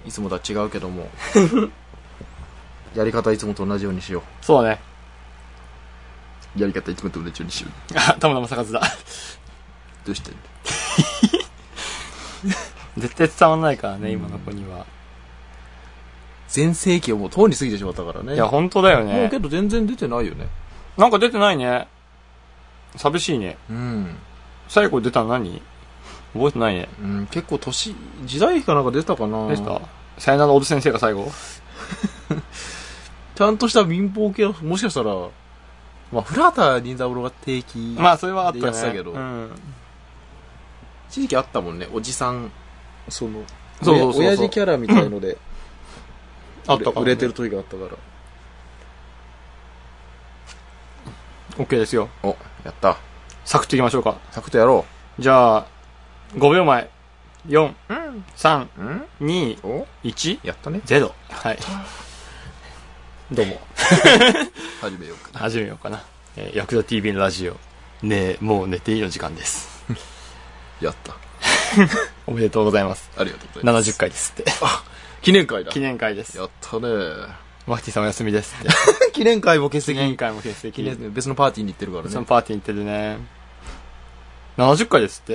いつもとは違うけどもやり方いつもと同じようにしよそうだね。 う。やり方いつもと同じようにしよう。 あ、たまたま逆ずだ。 どうしてんの？ 絶対伝わんないからね、今の子には。 全盛期をもうとうに過ぎてしまったからね。 いや、本当だよね。 もうけど全然出てないよね。 なんか出てないね。寂しいね。 うん。 最後出たの何？覚えてないね。 うん、結構時代かなんか出たかな。 でしたさよならおじ先生が最後ちゃんとした民放系は、もしかしたら、まあ、古畑任三郎が定期まあ、それはあったでやってたね。 けど、 うん。 一時期あったもんね、おじさん、 そうそうそう。 親父キャラみたいので、 あったかもね売れてる時があったから。 OK ですよ。 お、やった。 サクッといきましょうか。 サクッとやろじゃあ、5秒前。4、3、 う。ん 2、 お 1、 やったね。 0。はい。どうも。 始めようか。 始めようかな。ヤクザ TV のラジオ。ねえ、もう寝ていいの時間です。 やった。 おめでとうございます。 ありがとうございます。 70回ですって。 記念会だ。 記念会です。 やったね。 マキティさんお休みですって。 記念会も欠席。 記念会も欠席。 別のパーティーに行ってるからね。 そのパーティーに行ってるね。70回ですって。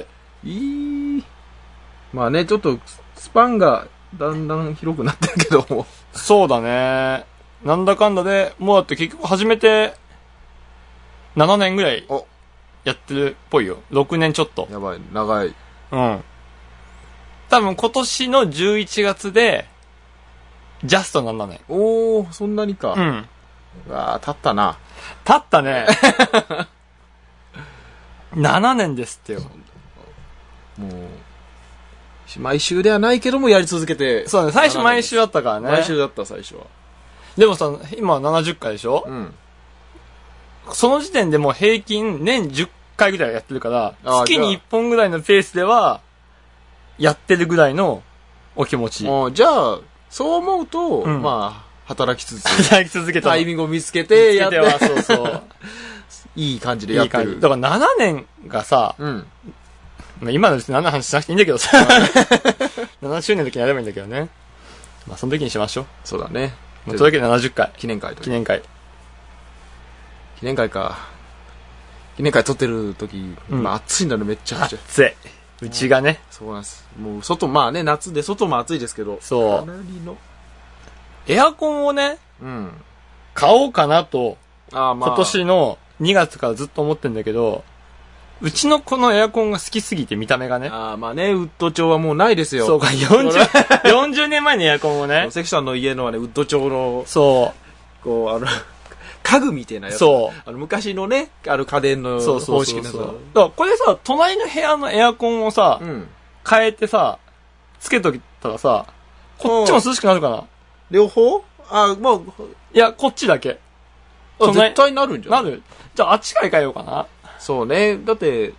まあね、ちょっと、スパンがだんだん広くなってるけども。 そうだね。なんだかんだで、もうだって結局始めて、7年ぐらいお、 やってるっぽいよ。6年ちょっと。 やばい、長い。 うん。多分今年の11月で、ジャスト7年。 おー、そんなにか。 うん。 うわー、経ったな。 経ったね。7年ですってよ。 もう、毎週ではないけどもやり続けて。 そうね、最初毎週だったからね。 毎週だった、最初は。 でもさ、今70回でしょ？ うん。 その時点でもう平均年10回ぐらいやってるから、 あー月に1本ぐらいのペースでは、やってるぐらいのお気持ち。 じゃあ、そう思うと、 うんまあ、働きつつ、 働き続けたタイミングを見つけてやって、 は、そうそう。 いい感じでやってる。 いい感じ。だから7年がさ、 うん。 まあ今のうちに7の話しなくていいんだけどさ、7周年の時にやればいいんだけどね。まあその時にしましょう。 そうだね。 まあ、というわけで70回。 記念会と記念会。 記念会か。記念会撮ってる時、 うんまあ暑いんだね、めっちゃくちゃ。 暑い。うちがね。 そうなんです。もう外、まあね、夏で外も暑いですけど。 そうかなりの。 エアコンをね、 うん。 買おうかなと、 まあ。 今年の2月からずっと思ってんだけど、うちのこのエアコンが好きすぎて見た目がね。 まあね、ウッド調はもうないですよ。 そうか、40年前のエアコンをね。 関さんの家のはね、ウッド調の、 そこう、家具みたいなやつ。 そう。 昔のね、家電のそうそう方式のさ。 そうそう。だからこれさ、隣の部屋のエアコンをさ、 うん。 変えてさ、つけといたらさ、こっちも涼しくなるかな？ 両方まあ、 いや、こっちだけ。 絶対なるんじゃん。 なる？じゃああっちから変えようかな。 そうね。だって、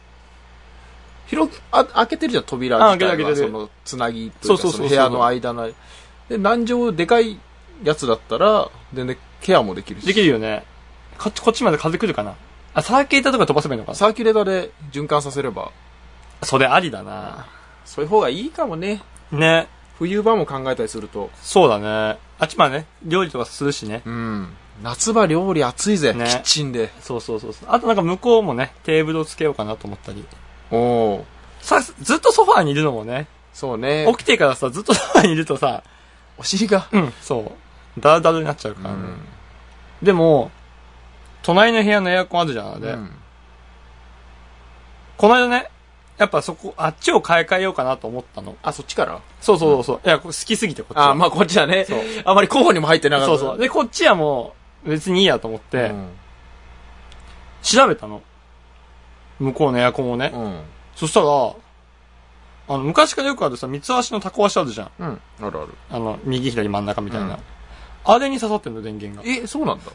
開けてるじゃん、扉自体は。 開けてるその、つなぎというか、 そうその部屋の間の。で、何畳でかいやつだったら、全然ケアもできるし。 できるよね。こっちまで風来るかな。サーキュレーターとか飛ばせばいいのかな。 サーキュレーターで循環させれば、 それありだな。 そういう方がいいかもね。 ね。 冬場も考えたりすると。 そうだね。あっちまでね、料理とかするしね。 うん。夏場料理暑いぜ、 ねキッチンで。 そうそうそう。あとなんか向こうもね、テーブルをつけようかなと思ったり。 おー。 ずっとソファーにいるのもね。 そうね。 起きてからさ、ずっとソファーにいるとさ、 お尻が。 そう。ダラダラになっちゃうからね。でも、隣の部屋のエアコンあるじゃん、で。この間ね、やっぱあっちを買い替えようかなと思ったの。 そっちからそうそうそう。いや、好きすぎてこっちは。 まあこっちはね。 そう。 あまり候補にも入ってなかった。 そうそう。で、こっちはもう、別にいいやと思って、調べたの。向こうのエアコンをね。そしたら、昔からよくあるさ、三つ足のタコ足あるじゃん。 あるある。 右左真ん中みたいな。あれに刺さってんの、電源が。 そうなんだ。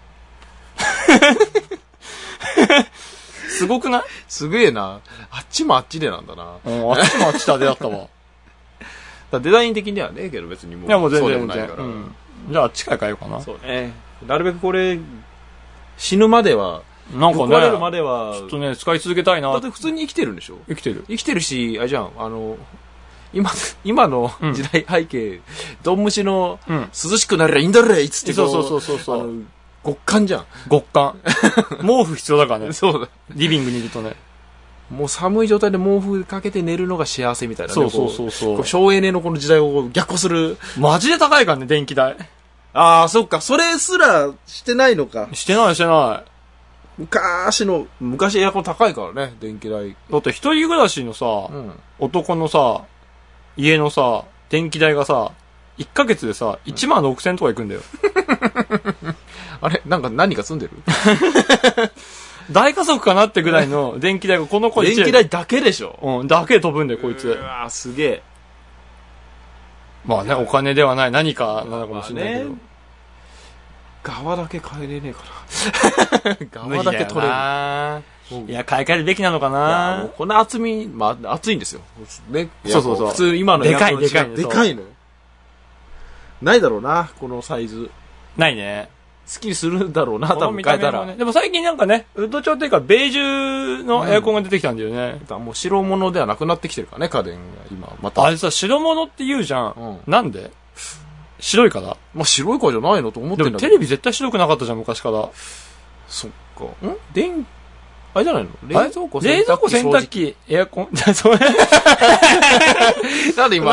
すごくない？ すげえな。あっちもあっちでなんだな。 あっちもあっちであれだったわ。 デザイン的にはねえけど別にもう。 いやもう全然そうでもないから。 じゃああっちから変えようかな。 そうね。なるべくこれ、死ぬまでは、 なんかね、 壊れるまでは、 ちょっとね、使い続けたいな。 だって普通に生きてるんでしょ？ 生きてる。 生きてるし、あれじゃん、 今の時代背景、ドンムシのうん。 涼しくなりゃいいんだれいっつってこそう。 極寒じゃん。 極寒。毛布必要だからね。 そうだ。 リビングにいるとね。 もう寒い状態で毛布かけて寝るのが幸せみたいなね。 そう。 省エネのこの時代を逆行する。 マジで高いからね、電気代。 ああ、そっか。それすらしてないのか。 してない。 昔エアコン高いからね、電気代。 だって一人暮らしのさ、男のさ、家のさ、電気代がさ、1ヶ月でさ、1万6000とかいくんだよ。 あれなんか何か住んでる大家族かなってぐらいの電気代がこの子電気代だけでしょ。 うん、だけ飛ぶんだよ、こいつ。 うわーすげえ。 まあね、お金ではない何かなのかもしれないけど。 側だけ帰れねえかな。側だけ取れる。 いや、買い替えるべきなのかな。 この厚み、厚いんですよ。ね。 そう。 普通今のでかいでかいのよ。ないだろうな、このサイズ。 ないね。 好きにするだろうな、多分変えたら。 でも最近なんかね、ウッド調っていうか、ベージュのエアコンが出てきたんだよね。 もう白物ではなくなってきてるからね、家電が今、また。 あれさ、白物って言うじゃん。なんで白いからまあ白いからじゃないのと思ってんだけど。 でもテレビ絶対白くなかったじゃん、昔から。 そっか。あれじゃないの冷蔵庫、洗濯機、エアコン。それなんで今。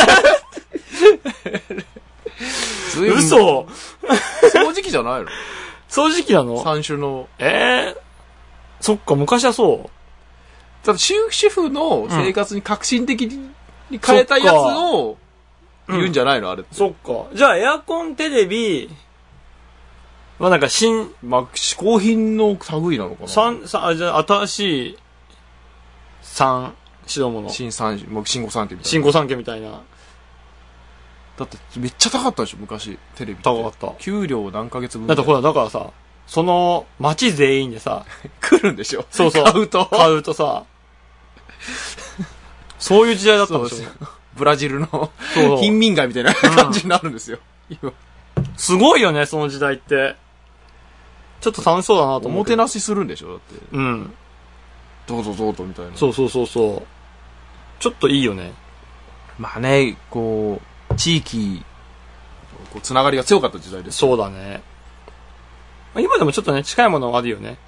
嘘掃除機じゃないの掃除機なの三種の。 そっか、昔はそう。 ただ、主婦の生活に革新的に変えたやつを言うんじゃないのあれって。 そっか。じゃあ、エアコン、テレビ、まあなんか嗜好品の類なのかなじゃあ、新しい、白物。 新御三家みたいな。 新御三家みたいな。 だって、めっちゃ高かったでしょ、昔、テレビって。 高かった。 給料何ヶ月分だってほら、だからさ、その、街全員でさ、 来るんでしょそう。買うとさ、そういう時代だったんですよ。 ブラジルの貧民街みたいな感じになるんですよ。 すごいよね、その時代って。ちょっと楽しそうだなと思って。 おもてなしするんでしょだって。 うん。 どうぞみたいな。 そう。ちょっといいよね。 まあね、地域、つながりが強かった時代です。 そうだね。今でもちょっとね、近いものがあるよね。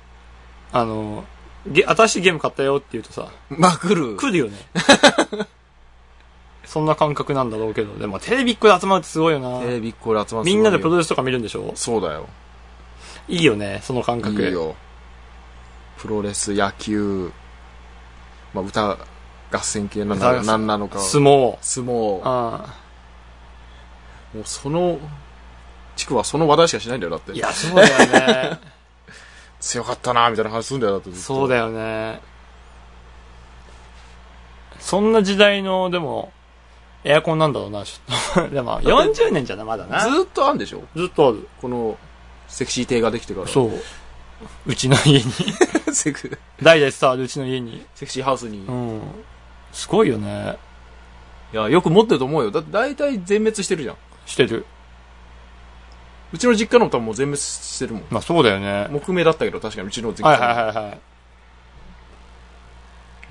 新しいゲーム買ったよって言うとさ。 まあ来るよね。そんな感覚なんだろうけど。でもテレビっ子で集まるってすごいよな。 テレビっ子で集まるみんなでプロレスとか見るんでしょそうだよ。 いいよね、その感覚。 いいよ。プロレス、野球、まあ歌合戦系なんなのか。 相撲。 もうその地区はその話題しかしないんだよだって。 いやそうだよね。 強かったなみたいな話するんだよだって。 そうだよね。そんな時代のでもエアコンなんだろうなちょっと。でも40年じゃなまだな。 ずっとあるんでしょ。 ずっとある。 このセクシー亭ができてから。 そう。うちの家に代々伝わるうちの家にセクシーハウスに。 すごいよね。 いやよく持ってると思うよ。だって大体全滅してるじゃん。 してる。 うちの実家の多分もう全滅してるもん。 まあそうだよね。 木目だったけど確かにうちの実家。 はい。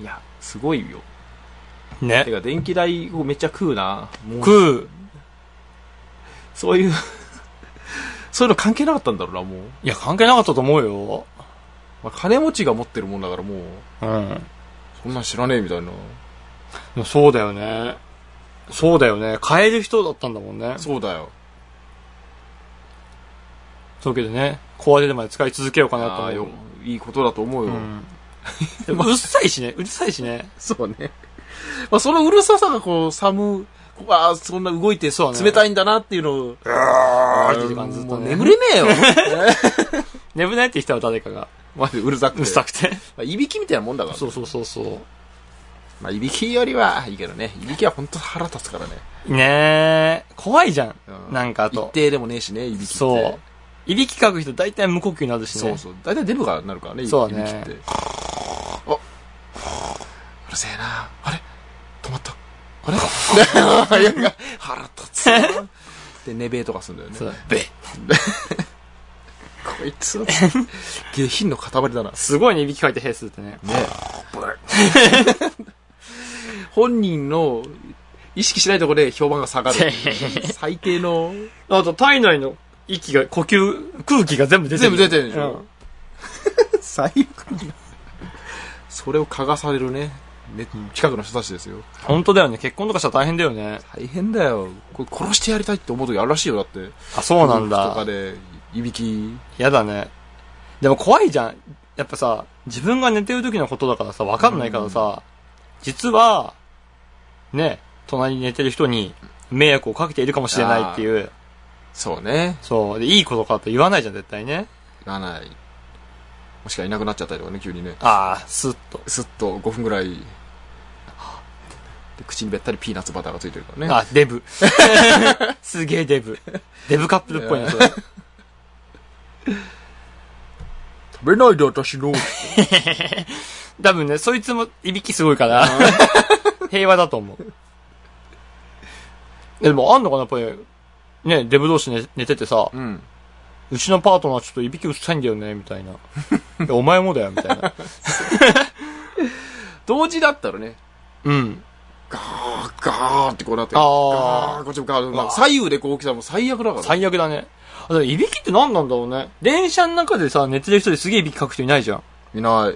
いや、すごいよ。 ね。 てか電気代をめっちゃ食うな。 食う。 そういうの関係なかったんだろうな、もう。 いや、関係なかったと思うよ。 まあ、金持ちが持ってるもんだからもう。そんなん知らねえみたいな。 そうだよね。買える人だったんだもんね。 そうだよ。 そうけどね、壊れるまで使い続けようかなと思う。 いいことだと思うよ。 でもうるさいしね。 そうね。まあそのうるささがそんな動いて冷たいんだなっていうのを。 っていう感じずっとね。 もう眠れねえよ。 眠れないって人は誰かが。 マジでうるさくて。まあ、いびきみたいなもんだから。 そう。 まあ、いびきよりはいいけどね。いびきは本当腹立つからね。 ねえ。怖いじゃん。なんかあと。 一定でもねえしね、いびきって。 そう。いびきかく人大体無呼吸になるしね。 そう。大体デブがなるからね、 そうね。 いびきって。うるせえな。あれ止まった。あれ腹立つ。で、寝べとかするんだよね。 そう。べこいつ、下品の塊だな。 すごいね、いびきかいてヘイするってね。 ね本人の意識しないところで評判が下がる。最低の。 あと体内の息が、呼吸、空気が全部出てる。 全部出てるでしょ。最悪な。それを嗅がされるね。近くの人たちですよ。 本当だよね。結婚とかしたら大変だよね。 大変だよ。これ殺してやりたいって思う時あるらしいよ、だって。 あ、そうなんだ。 とかで、いびき。 やだね。でも怖いじゃん。やっぱさ、自分が寝てる時のことだからさ、わかんないからさ、実は、ね、隣に寝てる人に迷惑をかけているかもしれないっていう。 そうね。 そう。で、いいことかと言わないじゃん、絶対ね。 言わない。もしくはいなくなっちゃったりとかね、急にね。 ああ、スッと。 スッと5分ぐらい。で口にべったりピーナッツバターがついてるからね。 あ、デブ。すげえデブ。デブカップルっぽいな、それ。 食べないで私の。 多分ね、そいつもいびきすごいから、平和だと思う。でもあんのかな、やっぱり。ね、デブ同士寝ててさ、うちのパートナーちょっといびきうるさいんだよね、みたいな。お前もだよ、みたいな。 同時だったらね。 うん。 ガー、ガーってこうなって。 あガー、こっちもガー。左右でこう起きたらもう最悪だから。 最悪だね。いびきって何なんだろうね。電車の中でさ、寝てる人ですげえいびきかく人いないじゃん。 いない。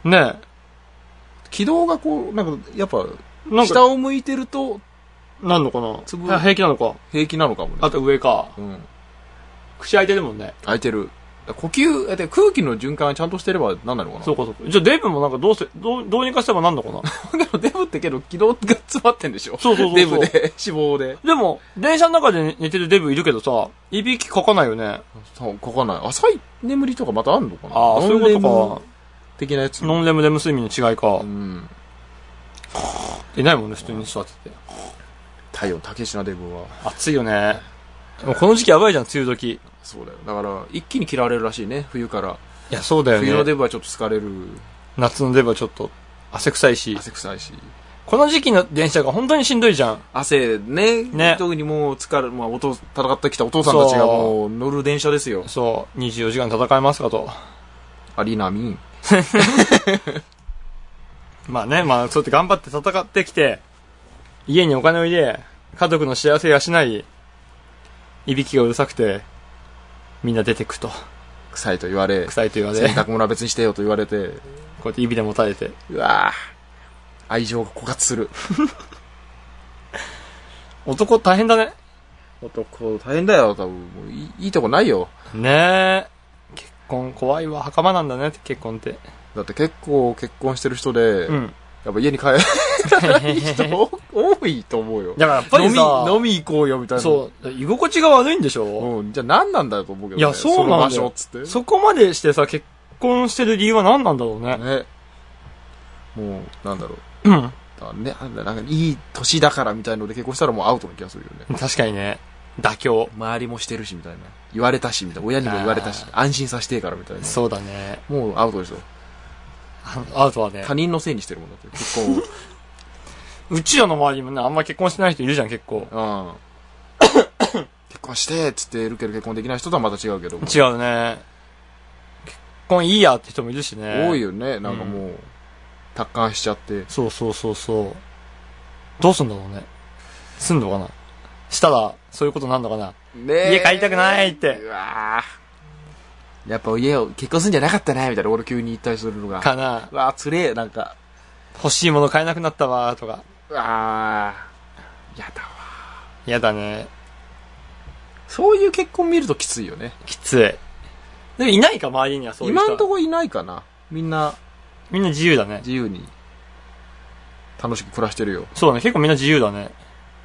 ねえ。 軌道がこう、なんか、やっぱ、下を向いてると、 なんのかな平気なのか。 平気なのかもね。 あと上か。 うん。 口開いてるもんね。 開いてる。呼吸、空気の循環がちゃんとしてればなんなのかな。 そうかそうか。じゃあデブもなんかどうにかすればなんのかな。 でもデブってけど軌道が詰まってんでしょ。 そうそうそう。 デブで、脂肪で。 でも、電車の中で寝てるデブいるけどさ、いびきかかないよね。 そう、かかない。浅い眠りとかまたあんのかな。 ああ、そういうことか。 的なやつ。 ノンレムレム睡眠の違いか。 うん。 いないもんね、普通に座ってて。 体温高いしな、デブは。 暑いよね。でもこの時期やばいじゃん、梅雨時。 そうだよ。だから、一気に嫌われるらしいね、冬から。 いや、そうだよね。 冬のデブはちょっと疲れる。 夏のデブはちょっと、汗臭いし。 汗臭いし。 この時期の電車が本当にしんどいじゃん。 汗ね。特にもう戦ってきたお父さんたちがもう乗る電車ですよ。 そう。24時間戦えますかと。 アリナミン。 まあね、まあそうやって頑張って戦ってきて、家にお金を入れ、家族の幸せを養い、いびきがうるさくて、みんな出てくと。 臭いと言われ。 洗濯物は別にしてよと言われて。こうやって指で持たれて。 うわぁ。愛情が枯渇する。 男大変だね。 男大変だよ、多分。もういいとこないよ。 ねえ。結婚怖いわ。墓場なんだね、結婚って。 だって結構結婚してる人で、やっぱ家に帰らない人多いと思うよ。 だからやっぱりさ、 飲み行こうよみたいな。 そう。居心地が悪いんでしょ。 うん。じゃあ何なんだよと思うけどね。 いや、そうなんだよ。 その場所っつって。 そこまでしてさ、結婚してる理由は何なんだろうね。 ね。もう、なんだろう。うん。 ね、なんかいい年だからみたいので結婚したらもうアウトな気がするよね。 確かにね。妥協。 周りもしてるしみたいな。言われたしみたいな。親にも言われたし、安心させてからみたいな。 そうだね。 もうアウトでしょ。 アウトはね。 他人のせいにしてるもんだって、結婚を。 うちらの周りもね、あんま結婚してない人いるじゃん、結構。 結婚してっつってるけど結婚できない人とはまた違うけど。 違うね。結婚いいやって人もいるしね。 多いよね。なんかもう、達観しちゃって。 そうそうそうそう。どうすんだろうね。すんのかなしたら、そういうことなんのかな。家帰りたくないって。 うわやっぱ家を結婚するんじゃなかったねみたいな俺急に言ったりするのが。 かな。 うわつれえ、なんか。 欲しいもの買えなくなったわとか。 うわやだわ。 やだね。 そういう結婚見るときついよね。 きつい。でもいないか、周りにはそういう人。 今んとこいないかな。みんな自由だね。 自由に楽しく暮らしてるよ。 そうだね、結構みんな自由だね。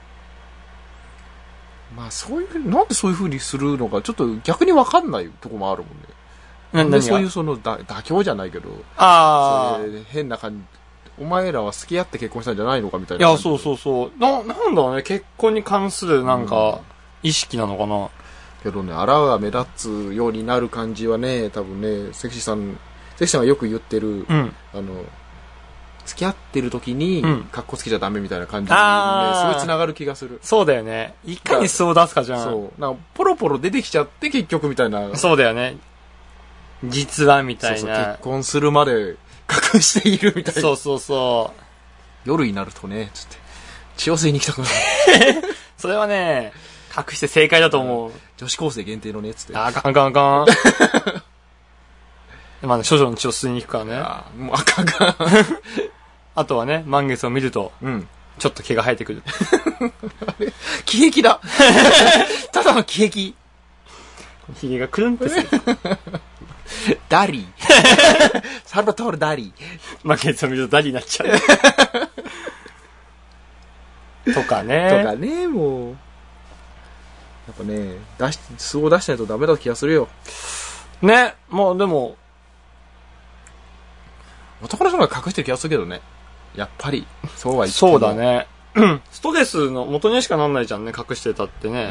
まあそういうなんでそういう風にするのかちょっと逆に分かんないとこもあるもんね。なんでそういうその妥協じゃないけど、変な感じ。お前らは付き合って結婚したんじゃないのかみたいな。 いや、そうそうそう。なんだろうね、結婚に関するなんか、意識なのかな。 けどね、あらが目立つようになる感じはね、多分ね、関さんがよく言ってる、付き合ってる時に、カッコつけちゃダメみたいな感じに、ね、すごい繋がる気がする。 そうだよね。いかに素を出すかじゃん。 そう。なんかポロポロ出てきちゃって結局みたいな。 そうだよね。実はみたいな。そうそう、 結婚するまで隠しているみたいな。 そうそうそう。 夜になるとね、つって。 血を吸いに来たくない。 それはね、隠して正解だと思う。 女子高生限定のね、つって。 あかんあかんあかん。まあね、処女の血を吸いに行くからね。 もうあかんあかん。 あとはね、満月を見ると、ちょっと毛が生えてくる。 あれ気癖だ。ただの気癖。 ヒゲがくるんってする。 ダリー。サルバトールダリー。 満月を見るとダリになっちゃう。とかね。 とかね、もう。やっぱね、素を出しないとダメだ気がするよ。 ね、もうでも、 男の人が隠してる気がするけどね。やっぱり、そうは言っても。 そうだね。ストレスの元にしかなんないじゃんね、隠してたってね。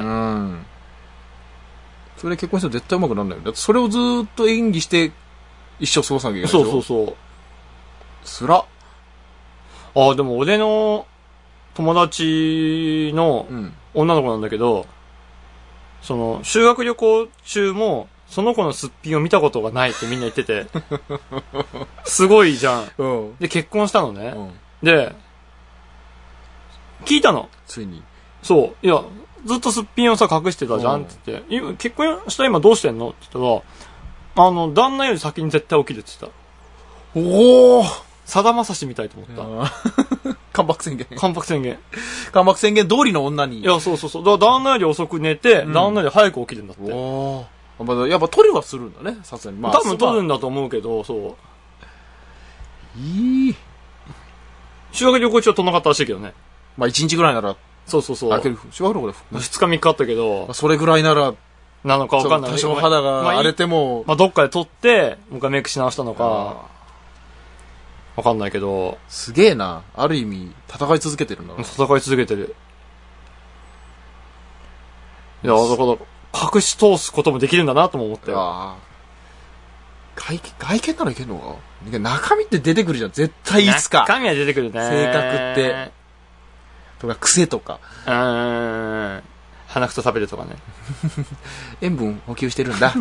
それで結婚したら絶対うまくなんないよ。だってそれをずーっと演技して一生過ごさなきゃいけないでしょ。 そう。 つら。 ああ、でも俺の友達の女の子なんだけど、その、修学旅行中も、その子のすっぴんを見たことがないってみんな言ってて。すごいじゃん。で、結婚したのね。で、聞いたの。 ついに。 そう。いや、ずっとすっぴんをさ、隠してたじゃんって言って。今、結婚した今どうしてんのって言ったら、旦那より先に絶対起きるって言ってた。 おーさだまさしみたいと思った。 関白宣言。 関白宣言。 関白宣言通りの女に。 いや、そう。だから旦那より遅く寝て、旦那より早く起きるんだって。 おー。やっぱ取りはするんだね、さすがに。 多分取るんだと思うけど、そう。修学旅行中は取んなかったらしいけどね。 まあ1日ぐらいなら。 そう。 修学旅行で。 2日3日あったけど。 それぐらいなら。 なのかわかんない。 多少肌が荒れても。 まあどっかで取って、もう一回メイクし直したのか。わかんないけど。 すげえな。ある意味、戦い続けてるんだな。 戦い続けてる。いや、だから、隠し通すこともできるんだなとも思ったよ。 外見ならいけんのか中身って出てくるじゃん。絶対いつか。 中身は出てくるね。 性格って。とか、癖とか。 鼻くそ食べるとかね。 塩分補給してるんだ。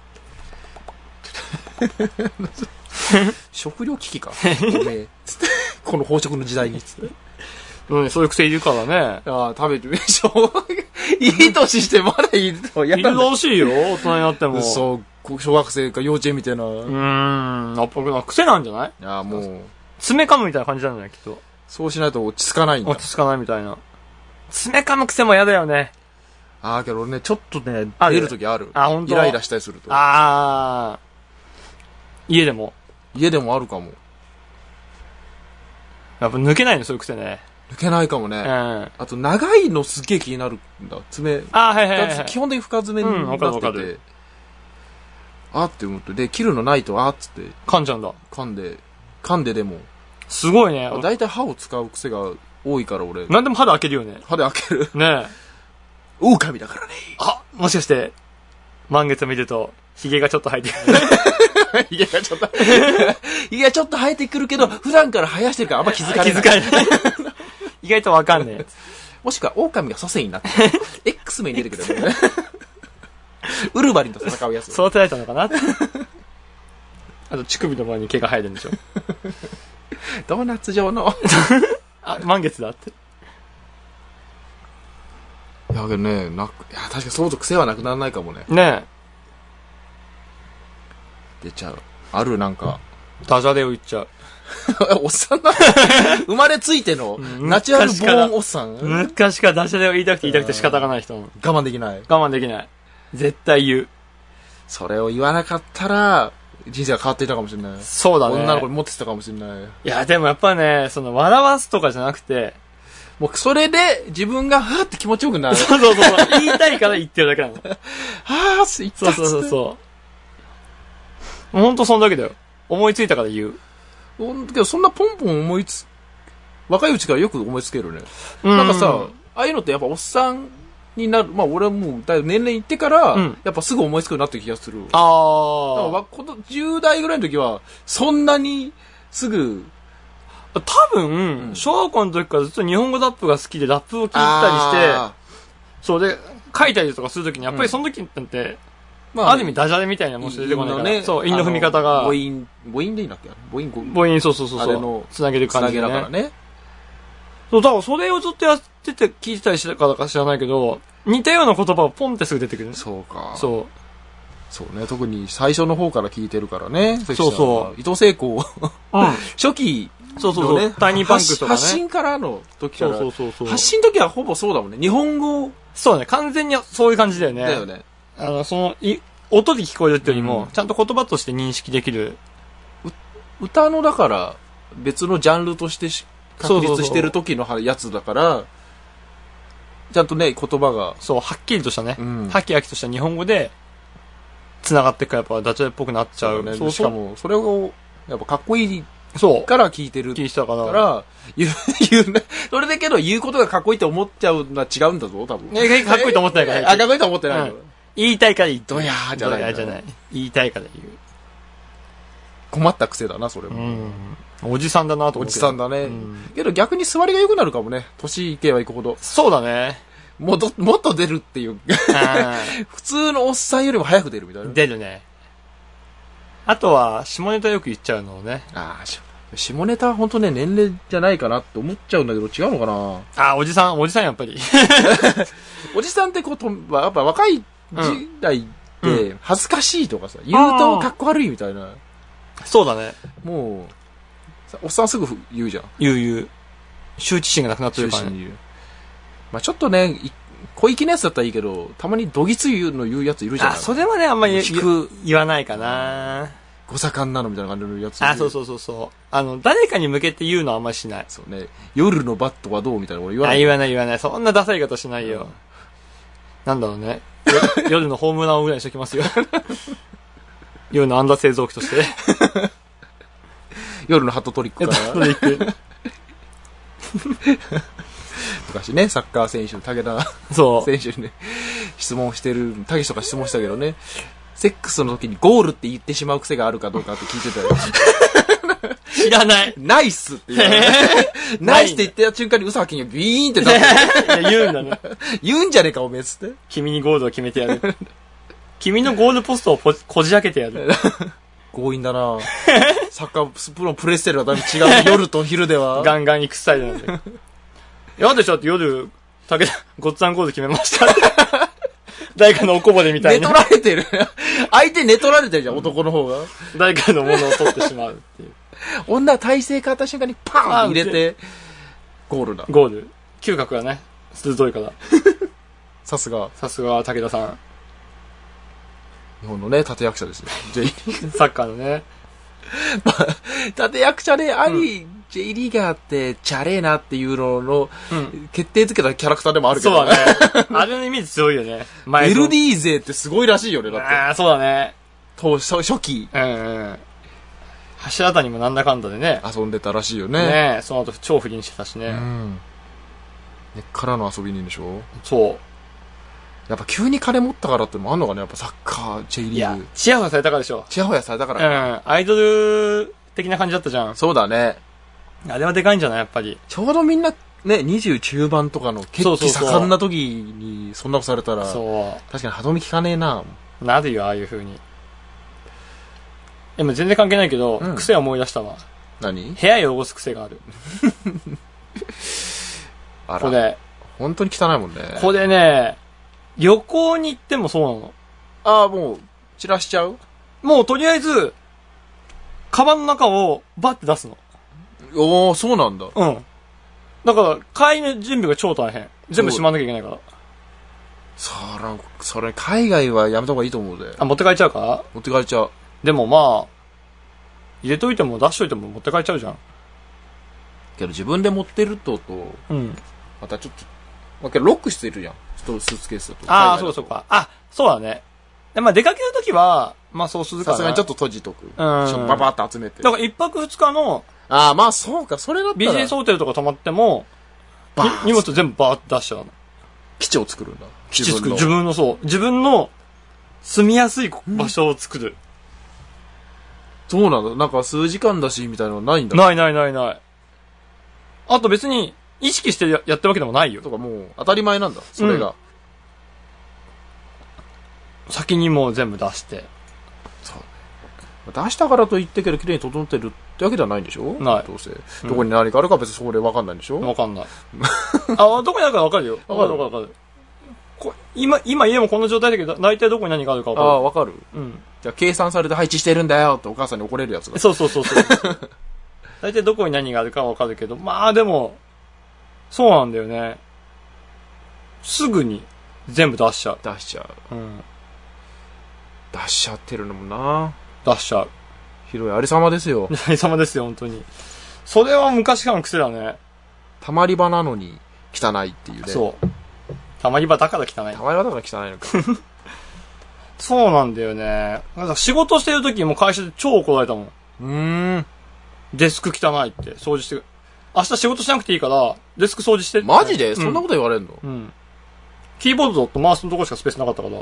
食料危機か。ごめん。この飽食の時代に。 そういう癖いるからね。 食べてみしょう。いい年してまだいいといるらしいよ、大人になっても。 そう、小学生か幼稚園みたいな。 やっぱ癖なんじゃない？ いや、もう。 爪噛むみたいな感じなんじゃないきっと。 そうしないと落ち着かないんだ。 落ち着かないみたいな。爪噛む癖も嫌だよね。 けどね、ちょっとね、出るときある。 ほんと？ イライラしたりすると。 家でもあるかも。 やっぱ抜けないの、そういう癖ね。 抜けないかもね。あと、長いのすっげえ気になるんだ。爪。基本的に深爪になってて。って思って。で、切るのないと、つって。 噛んじゃうんだ。 噛んででも。 すごいね。 だいたい歯を使う癖が多いから、俺。 なんでも歯で開けるよね。 歯で開ける。 ねえ。 狼だからね。 もしかして、満月を見ると、髭がちょっと生えてくる。 髭がちょっと生えてくるけど、普段から生やしてるからあんま気づかれない。 意外とわかんねえ。 もしくは、狼が祖先になって、X 面に出てくるね。ウルヴァリンと戦うやつ。 育てられたのかなあと、乳首の前に毛が生えるんでしょ。 ドーナツ状の。 満月だって。 いや、けどね、確かにそうと癖はなくならないかもね。 ねえ。出ちゃう。ある、なんか。 ダジャレを言っちゃう。 おっさんな生まれついての、ナチュラルボーンおっさん。 昔からダジャレを言いたくて仕方がない人。 我慢できない。 我慢できない。絶対言う。 それを言わなかったら、人生が変わっていたかもしれない。 そうだね。 女の子に持ってたかもしれない。 いや、でもやっぱね、笑わすとかじゃなくて、 もうそれで自分が、はーって気持ちよくなる。 そう。言いたいから言ってるだけなの。 はーって言ったっつって。 そう。ほんとそんだけだよ。思いついたから言う。 けどそんなポンポン若いうちからよく思いつけるね。なんかさ、ああいうのってやっぱおっさんになる。まあ俺はもうだいぶ年齢いってから、やっぱすぐ思いつくようになってる気がする。10代ぐらいの時は、そんなにすぐ、 多分、小学校の時からずっと日本語ラップが好きでラップを聞いたりして、そうで、書いたりとかする時に、やっぱりその時なんて、ある意味ダジャレみたいなもんして出てこないから。そう、韻の踏み方が。 母音でいいんだっけ？母音、 そう。つなげる感じで。 つなげだからね。 そう、だからそれをずっとやってて聞いてたりしたからか知らないけど、似たような言葉がポンってすぐ出てくる。 そうか。 そう。 そうね、特に最初の方から聞いてるからね。 そうそう。 伊藤聖子、初期そうそうそう。タイニーパンクとかね。 発信からの時から。 そうそうそう。 発信の時はほぼそうだもんね。日本語。 そうね。完全にそういう感じだよね。 だよね。 音で聞こえるってよりも、ちゃんと言葉として認識できる。 歌のだから、別のジャンルとして確立してる時のやつだから、ちゃんとね、言葉が。 そう、はっきりとしたね。はっきりとした日本語で、繋がっていくからやっぱダジャレっぽくなっちゃう。 ね、しかも、それを、やっぱかっこいいから聞いてる。 聞いてたから。 言うね。それだけど言うことがかっこいいって思っちゃうのは違うんだぞ、多分。 かっこいいと思ってないから。 かっこいいと思ってないの。 言いたいから言って。 どやーじゃない。 言いたいから言う。 困った癖だな、それも。 おじさんだなと思って。 おじさんだね。けど逆に座りが良くなるかもね。年いけばいくほど。 そうだね。 もっと出るっていう。普通のおっさんよりも早く出るみたいな。 出るね。あとは、下ネタよく言っちゃうのね。 下ネタは本当ね、年齢じゃないかなって思っちゃうんだけど、違うのかな。 おじさんやっぱり。 おじさんってことは、やっぱ若い時代って恥ずかしいとかさ、言うとかっこ悪いみたいな。 そうだね。 もう、おっさんすぐ言うじゃん。 言う。羞恥心がなくなってるからね。 まあちょっとね、小粋なやつだったらいいけど、たまにどぎつ言うやついるじゃん。 それはね、あんまり言わないかな。 ご盛んなのみたいな感じのやつ。 そう。誰かに向けて言うのはあんまりしない。 そうね。夜のバットはどうみたいなこと言わない。 言わない。そんなダサい方しないよ。なんだろうね。夜のホームランぐらいにしときますよ。夜のアンダー製造機として。 夜のハットトリックから。トリック。昔ね、サッカー選手の武田選手にね、質問してる、たけしとか質問したけどね、セックスの時にゴールって言ってしまう癖があるかどうかって聞いてたよ。 知らない。 ナイスって言う。ナイスって言ってた瞬間にウサキがビーンって出して。言うんだね。 言うんじゃねえかおめえつって。 君にゴールを決めてやる。君のゴールポストをこじ開けてやる。 強引だなサッカープロプレステルはだいぶ違う。夜と昼では。 ガンガン行くスタイルなんで。やでしょって夜、ごっつぁんゴール決めました。誰かのおこぼれみたいな。 寝取られてる。相手寝取られてるじゃん、男の方が。 誰かのものを取ってしまうっていう。 女は体勢変わった瞬間にパーン入れて、ゴールだ。 ゴール。嗅覚がね、鋭いから。 さすが武田さん。 日本のね、立役者ですよ。 サッカーのね。 立役者であり、J リーガーってチャレーなっていうのの、決定づけたキャラクターでもあるけどね。そうだね。あれのイメージ強いよね。 LD 勢ってすごいらしいよね、だって。 そうだね。 初期。 柱谷もなんだかんだでね。 遊んでたらしいよね。 その後超不倫してたしね。 根っからの遊び人でしょ。 そう。 やっぱ急に金持ったからってのもあんのかね、やっぱサッカー、J リーグ。いや、 チヤホヤされたからでしょ。 チヤホヤされたから。 アイドル的な感じだったじゃん。 そうだね。 あれはでかいんじゃないやっぱり。 ちょうどみんな、ね、20中盤とかの血気盛んな時にそんなことされたら、確かに歯止め効かねえな。 なるよ、ああいう風に。でも全然関係ないけど、癖思い出したわ。 何？ 部屋汚す癖がある。 あら。 これ。 本当に汚いもんね。 これね、旅行に行ってもそうなの。 ああ、もう、散らしちゃう？ もうとりあえず、カバンの中をバッて出すの。 おー、そうなんだ。 うん。だから、帰りの準備が超大変。全部しまわなきゃいけないから。 それ、海外はやめた方がいいと思うぜ。 持って帰っちゃうか？ 持って帰っちゃう。 でもまあ、入れといても出しといても持って帰っちゃうじゃん。 けど自分で持ってると、またちょっと、ロックしてるじゃん。スーツケースだと。 ああ、そうか。そうだね。でまあ出かけるときは、まあそうするから。 さすがにちょっと閉じとく。ババーって集めて。 だから一泊二日の、 まあそうか、それだったら。 ビジネスホテルとか泊まっても、荷物全部バーって出しちゃうの。 基地を作るんだ。 基地作る。自分の住みやすい場所を作る。 そうなんだ。なんか数時間だし、みたいなのないんだ。 ない。あと別に、意識してやってるわけでもないよ。 とかもう、当たり前なんだ。それが。 先にもう全部出して。 そう。 出したからと言ってけど綺麗に整ってるってわけではないんでしょ？ ない。 どうせ。どこに何かあるか別にそこで分かんないんでしょ？ 分かんない。あ、どこにあるか分かるよ。分かる。今家もこの状態だけど、大体どこに何があるか分かる。 ああ、分かる。 うん。 じゃあ計算されて配置してるんだよってお母さんに怒れるやつだ。 そう。大体どこに何があるか分かるけど、まあでも、そうなんだよね。すぐに全部出しちゃう。 出しちゃう。 うん。 出しちゃってるのもな。 出しちゃう。 ひどいありさまですよ。 ありさまですよ、本当に。それは昔からの癖だね。 たまり場なのに汚いっていうね。 そう。たまり場だから汚い。 たまり場だから汚いのか。 そうなんだよね。なんか仕事してる時も会社で超怒られたもん。デスク汚いって掃除して。明日仕事しなくていいから、デスク掃除してって。 マジで、そんなこと言われるの？ うん。キーボードとマウスのところしかスペースなかったから。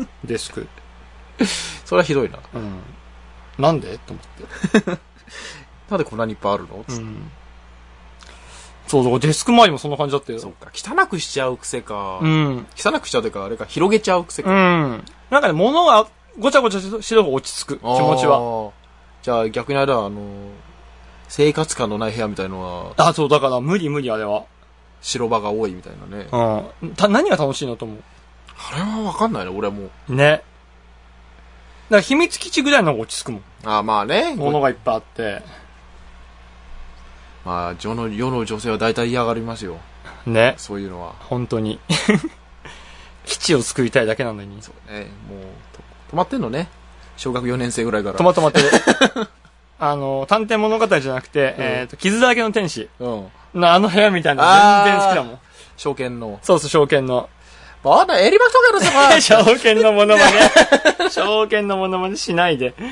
デスク。 それはひどいな。 うん。なんでと思って。 なんでこんなにいっぱいあるの？ うん。そう、デスク周りもそんな感じだったよ。 そうか。汚くしちゃう癖か。 うん。 汚くしちゃうというか、あれか、広げちゃう癖か。 うん。なんかね、物がごちゃごちゃしてる方が落ち着く。気持ちは。 じゃあ逆にあれは、生活感のない部屋みたいのは。 あ、そう、だから無理あれは。 白場が多いみたいなね。 うん。何が楽しいのと思う？ あれはわかんないね、俺はもう。 ね。だから秘密基地ぐらいの方が落ち着くもん。 あ、まあね。 物がいっぱいあって。 まあ、世の女性は大体嫌がりますよ。 ね。 そういうのは。 本当に。基地を作りたいだけなのに。 そうね。もう、止まってんのね。小学4年生ぐらいから。 止まってる。探偵物語じゃなくて、傷だらけの天使。あの部屋みたいな全然好きだもん。 証券の。 そう、証券の。 まだやりましょうからさ、 証券のモノマネ。証券のモノマネしないで。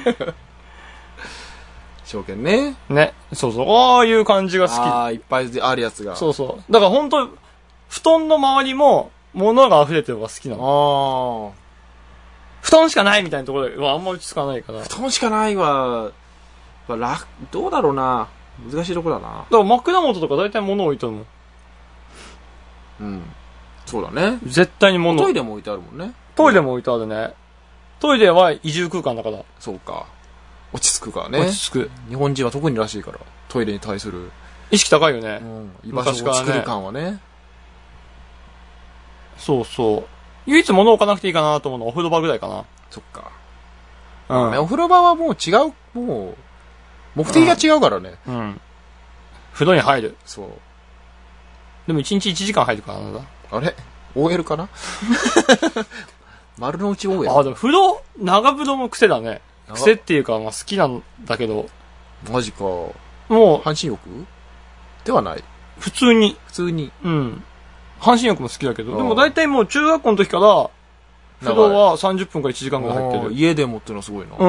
証券ね。 ね。そう。ああいう感じが好き。 ああ、いっぱいあるやつが。 そう。だから本当布団の周りも物が溢れてるのが好きなの。布団しかないみたいなところで、あんま落ち着かないから。 布団しかないは、どうだろうな。難しいとこだな。だから枕元とか大体物置いてるもん。 うん。そうだね。 絶対に物。 トイレも置いてあるもんね。 トイレも置いてあるね。トイレは移住空間だから。 そうか。落ち着くからね。 落ち着く。 日本人は特にらしいから。トイレに対する。 意識高いよね。 居場所を作る感はね。 そう。唯一物置かなくていいかなと思うのはお風呂場ぐらいかな。 そっか。 お風呂場はもう違う、もう、目的が違うからね。 風呂に入る。 そう。 でも1日1時間入るからなんだ。 あれ ?OL かな丸の内 OL。 でも長風呂も癖だね。癖っていうか、好きなんだけど。 マジか。もう、 半身浴ではない。 普通に。うん。半身浴も好きだけど。でも大体もう中学校の時から、風呂は30分から1時間ぐらい入ってる。 家でもってのはすごいな。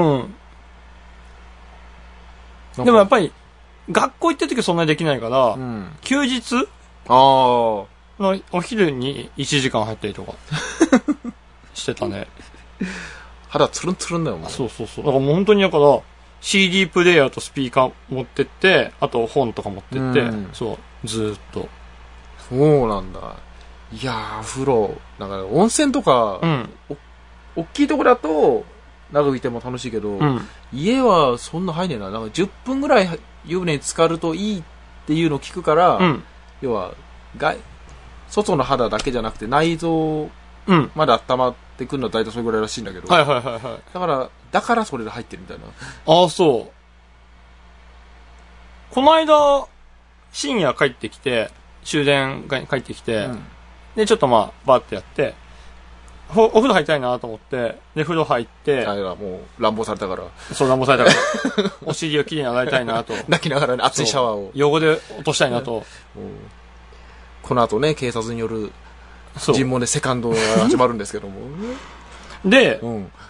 でもやっぱり、学校行ってる時はそんなにできないから、休日のお昼に1時間入ったりとか、してたね。 肌ツルンツルンだよ、もう。 そう。だからもう本当にだから、CD プレイヤーとスピーカー持ってって、あと本とか持ってって、そう、ずーっと。 そうなんだ。いやー、風呂、なんか温泉とか、大きいとこだと、長くいても楽しいけど、家はそんな入んねえな。なんか10分ぐらい湯船に浸かるといいっていうのを聞くから、要は、外の肌だけじゃなくて内臓まで温まってくるのは大体それぐらいらしいんだけど。だからそれで入ってるみたいな。 ああ、そう。この間、深夜帰ってきて、終電帰ってきて、で、ちょっとバーってやって、お風呂入りたいなと思って、で、風呂入って、 もう乱暴されたから。 そう、乱暴されたから。お尻をきれいに洗いたいなと。 泣きながらね、熱いシャワーを。 汚れ落としたいなと。 この後ね、警察による尋問でセカンドが始まるんですけども。 で、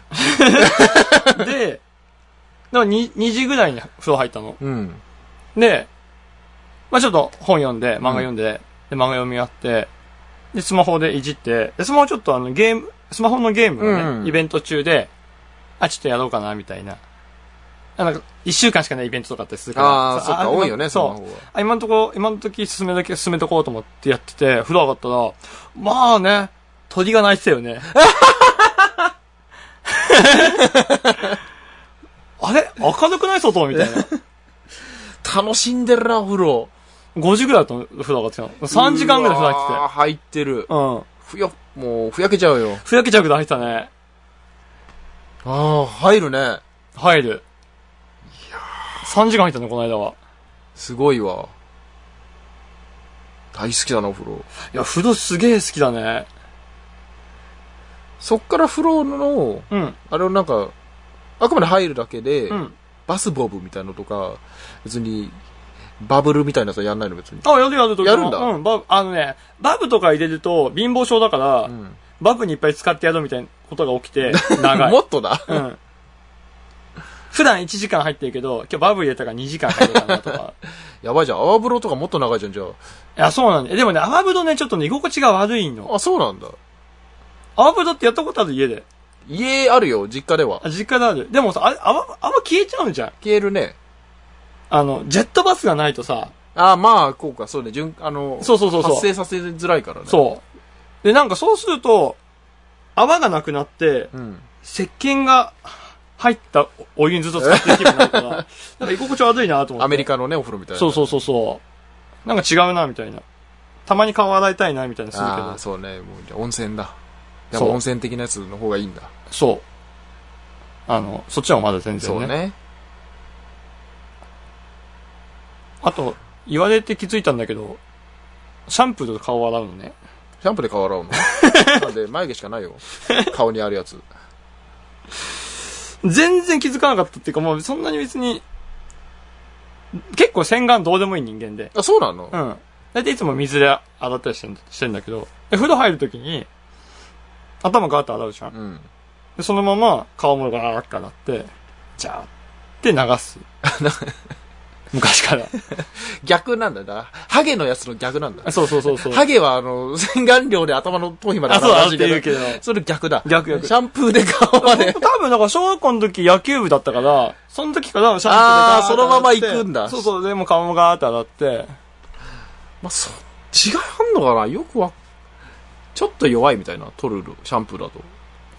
で、2時ぐらいに風呂入ったの。で、ちょっと本読んで、漫画読んで、で、漫画読み終わって、で、スマホでいじって、で、スマホちょっとスマホのゲームのね、イベント中で、ちょっとやろうかな、みたいな。なんか、1週間しかないイベントとかってするから。 そっか、多いよね、 そう。今の時進めとこうと思ってやってて、風呂上がったら、まあね、鳥が鳴いてたよね。 あれ明るくない外みたいな。 楽しんでるな、お風呂。 5時ぐらいだと風呂上がってたの。3時間ぐらい風呂入ってて。 入ってる。 うん。 もう、ふやけちゃうよ。 ふやけちゃうけど入ってたね。 ああ、入るね。 入る。いや3時間入ったね、この間は。 すごいわ。大好きだな、お風呂。 いや、風呂すげえ好きだね。 そっから風呂の、 うん。 あれをなんか、あくまで入るだけで、 うん。 バスボブみたいなのとか、別に、バブルみたいなやつはやんないの別に。 あ、やるやるとやるんだ。 うん、バブとか入れると貧乏症だから、うん、バブにいっぱい使ってやるみたいなことが起きて、長い。 もっとだ。 うん。普段1時間入ってるけど、今日バブ入れたから2時間入るかなとか。 やばいじゃん。泡風呂とかもっと長いじゃん、じゃあ。いや、そうなんだ。でもね、泡風呂ね、ちょっとね、居心地が悪いの。 あ、そうなんだ。 泡風呂ってやったことある家で。 家あるよ、実家では。 あ、実家である。でもさ、泡消えちゃうんじゃん。 消えるね。 ジェットバスがないとさ。 あ、まあ、こうか、そうね、 そう。 発生させづらいからね。 そう。で、なんかそうすると、泡がなくなって、うん、石鹸が入ったお湯にずっと使ってる気分になるから、なんか居心地悪いなと思って。 アメリカのね、お風呂みたいな。 そう。なんか違うな、みたいな。たまに顔洗いたいな、みたいなするけど。 そうね、もうじゃ温泉だ。やっぱ温泉的なやつの方がいいんだ。 そう。そっちはまだ全然ね。そうね。あと、言われて気づいたんだけど、シャンプーで顔洗うのね。 シャンプーで顔洗うのなんで、眉毛しかないよ。顔にあるやつ。 全然気づかなかったっていうか、もうそんなに別に、結構洗顔どうでもいい人間で。 あ、そうなの？ うん。だいたいいつも水で洗ったりしてんだけど、風呂入るときに、頭ガーッと洗うじゃん。うん。で、そのまま顔もガーッと洗って、じゃーって流す。昔から。 逆なんだな。ハゲのやつの逆なんだ。 そう。 ハゲは洗顔料で頭の頭皮まで洗うらしいけど。それ逆だ。 逆。 シャンプーで顔まで。 多分、だから小学校の時野球部だったから、その時からシャンプーでガーッそのまま行くんだ。 そう、でも顔もガーッと洗って。 まあ、違うのかなよくちょっと弱いみたいな、取るシャンプーだと。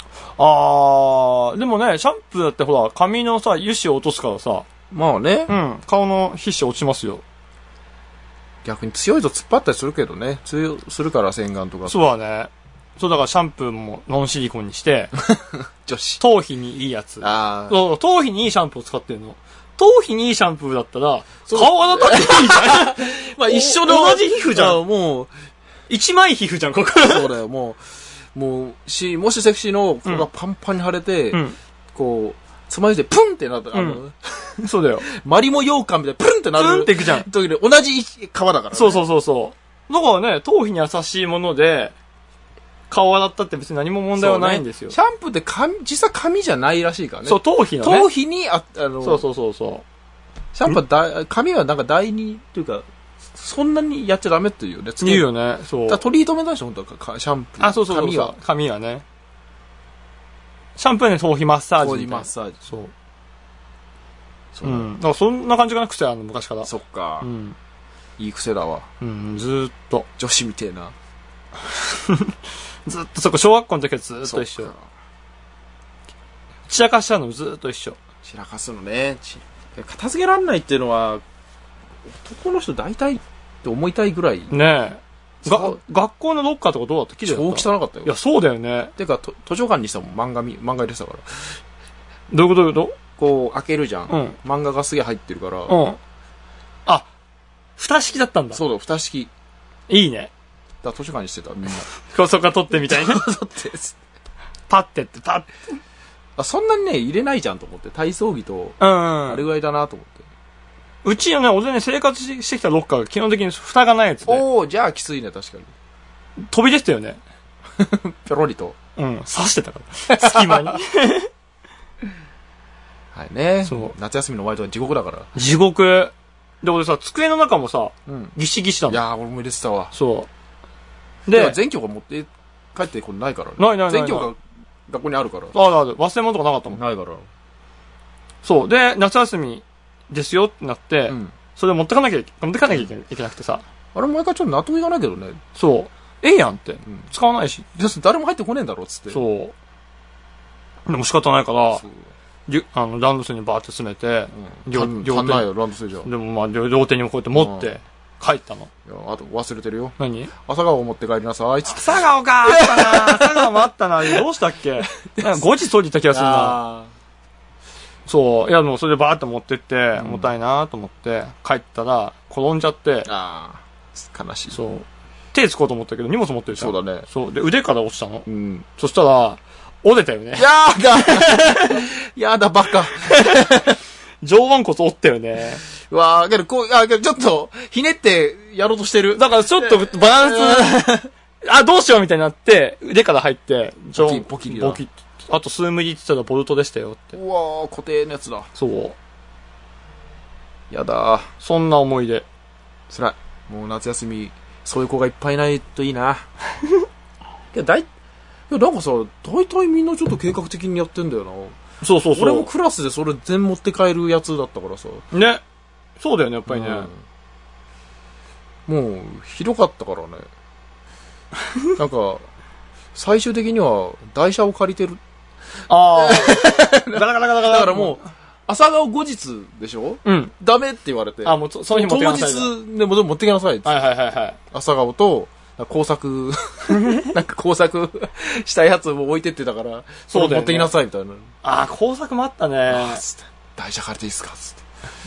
でもね、シャンプーだってほら、髪のさ、油脂を落とすからさ。 まあね。 うん。顔の皮脂落ちますよ。 逆に強いと突っ張ったりするけどね。するから洗顔とか。 そうだね。そうだからシャンプーもノンシリコンにして。 女子。 頭皮にいいやつ。そう、頭皮にいいシャンプーを使ってるの。頭皮にいいシャンプーだったら、顔洗ったっていいじゃん。 まあ一緒の。 同じ皮膚じゃん。 もう、 一枚皮膚じゃん、ここ。 そうだよ、もしセクシーの子がパンパンに腫れて、こう、つまりでプンってなった。 そうだよ。 マリモ羊羹みたいなプンってなる。 プンっていくじゃん。 時で同じ皮だからね。 そう。だからね、頭皮に優しいもので、顔洗ったって別に何も問題はないんですよ。 シャンプーって実際髪じゃないらしいからね。 そう、頭皮のね。 頭皮に、 そう。 シャンプーは髪はなんか第二というか、そんなにやっちゃダメっていうよね。 言うよね。そう。 トリートメントでしょ、本当は。シャンプー。 あ、そう。髪はね。シャンプーね、頭皮マッサージ。 頭皮マッサージ。 そう。うん。だからそんな感じがなくて、昔から。 そっか。うん。いい癖だわ。 うん、ずーっと。 女子みてえな。 ずっとそこ、小学校の時はずーっと一緒。散らかしちゃうのもずーっと一緒。 散らかすのね。片付けらんないっていうのは、男の人大体って思いたいぐらい。 ねえ。学校のロッカーとかどうだった？綺麗だった？ 超汚かったよ。 いや、そうだよね。 てか、図書館にしたもん、漫画入れてたから。 どういうことこう、開けるじゃん。 うん。 漫画がすげえ入ってるから。 うん。あ、蓋式だったんだ。 そうだ、蓋式。 いいね。 だから図書館にしてた、みんな。 こそか取ってみたいな。 取って。 パッてって、パッて。 そんなにね、入れないじゃんと思って。体操着と、あれぐらいだなと思って。 うちのね、俺ね、生活してきたロッカーが基本的に蓋がないやつで。 おー、じゃあきついね、確かに。 飛び出したよね。 ぴょろりと。 うん、刺してたから。隙間に。 はいね。そう。夏休みの終わりとか地獄だから。 地獄。で、俺さ、机の中もさ、ギシギシだもん。 いやー、俺も入れてたわ。 そう。 で、全教科持って帰ってこれないからね。 ない。 全教科学校にあるから。 ある。忘れ物とかなかったもん。 ないから。 そう。で、夏休みですよってなって、それ持ってかなきゃいけなくてさ。 あれ毎回ちょっと納得いかないけどね。 そう。ええやんって。使わないし。 誰も入ってこねえんだろ、つって。 そう。でも仕方ないから、 ランドセルにバーって詰めて、 足んないよ、ランドセルじゃ。 でもまあ、両手にもこうやって持って、帰ったの。 いや、あと忘れてるよ。 何？ 朝顔を持って帰りなさい。 朝顔か、あったな。朝顔もあったな。どうしたっけ？なんか5時掃除った気がするな。そう。いや、もうそれでバーって持ってって、重たいなと思って、帰ったら、転んじゃって。 ああ、悲しい。 そう。手つこうと思ったけど、荷物持ってるじゃん。 そうだね。 そう。で、腕から落ちたの。 うん。 そしたら、折れたよね。 やだやだ、バカ。 上腕骨折ったよね。 うわけど、ちょっと、ひねってやろうとしてる。 だからちょっとバランス、どうしようみたいになって、腕から入って、 ポキリだ。 あと数ミリって言ったらボルトでしたよって。 うわ固定のやつだ。 そう。 やだそんな思い出。 辛い。もう夏休み、そういう子がいっぱいいないといいな。なんかさ、大体みんなちょっと計画的にやってんだよな。 そう。 俺もクラスでそれ全持って帰るやつだったからさ。 ね。そうだよね、やっぱりね。 もう、ひどかったからね。なんか、最終的には台車を借りてる。 ああ。ガラガラガラガラ。 だからもう、朝顔後日でしょ？ うん。 ダメって言われて。 もうその日持ってきなさい。 当日でも持ってきなさいって。 はい。 朝顔と、工作、なんか工作したやつを置いてってたから、それ持ってきなさいみたいな。 工作もあったね。 台車借りていいっすかつって。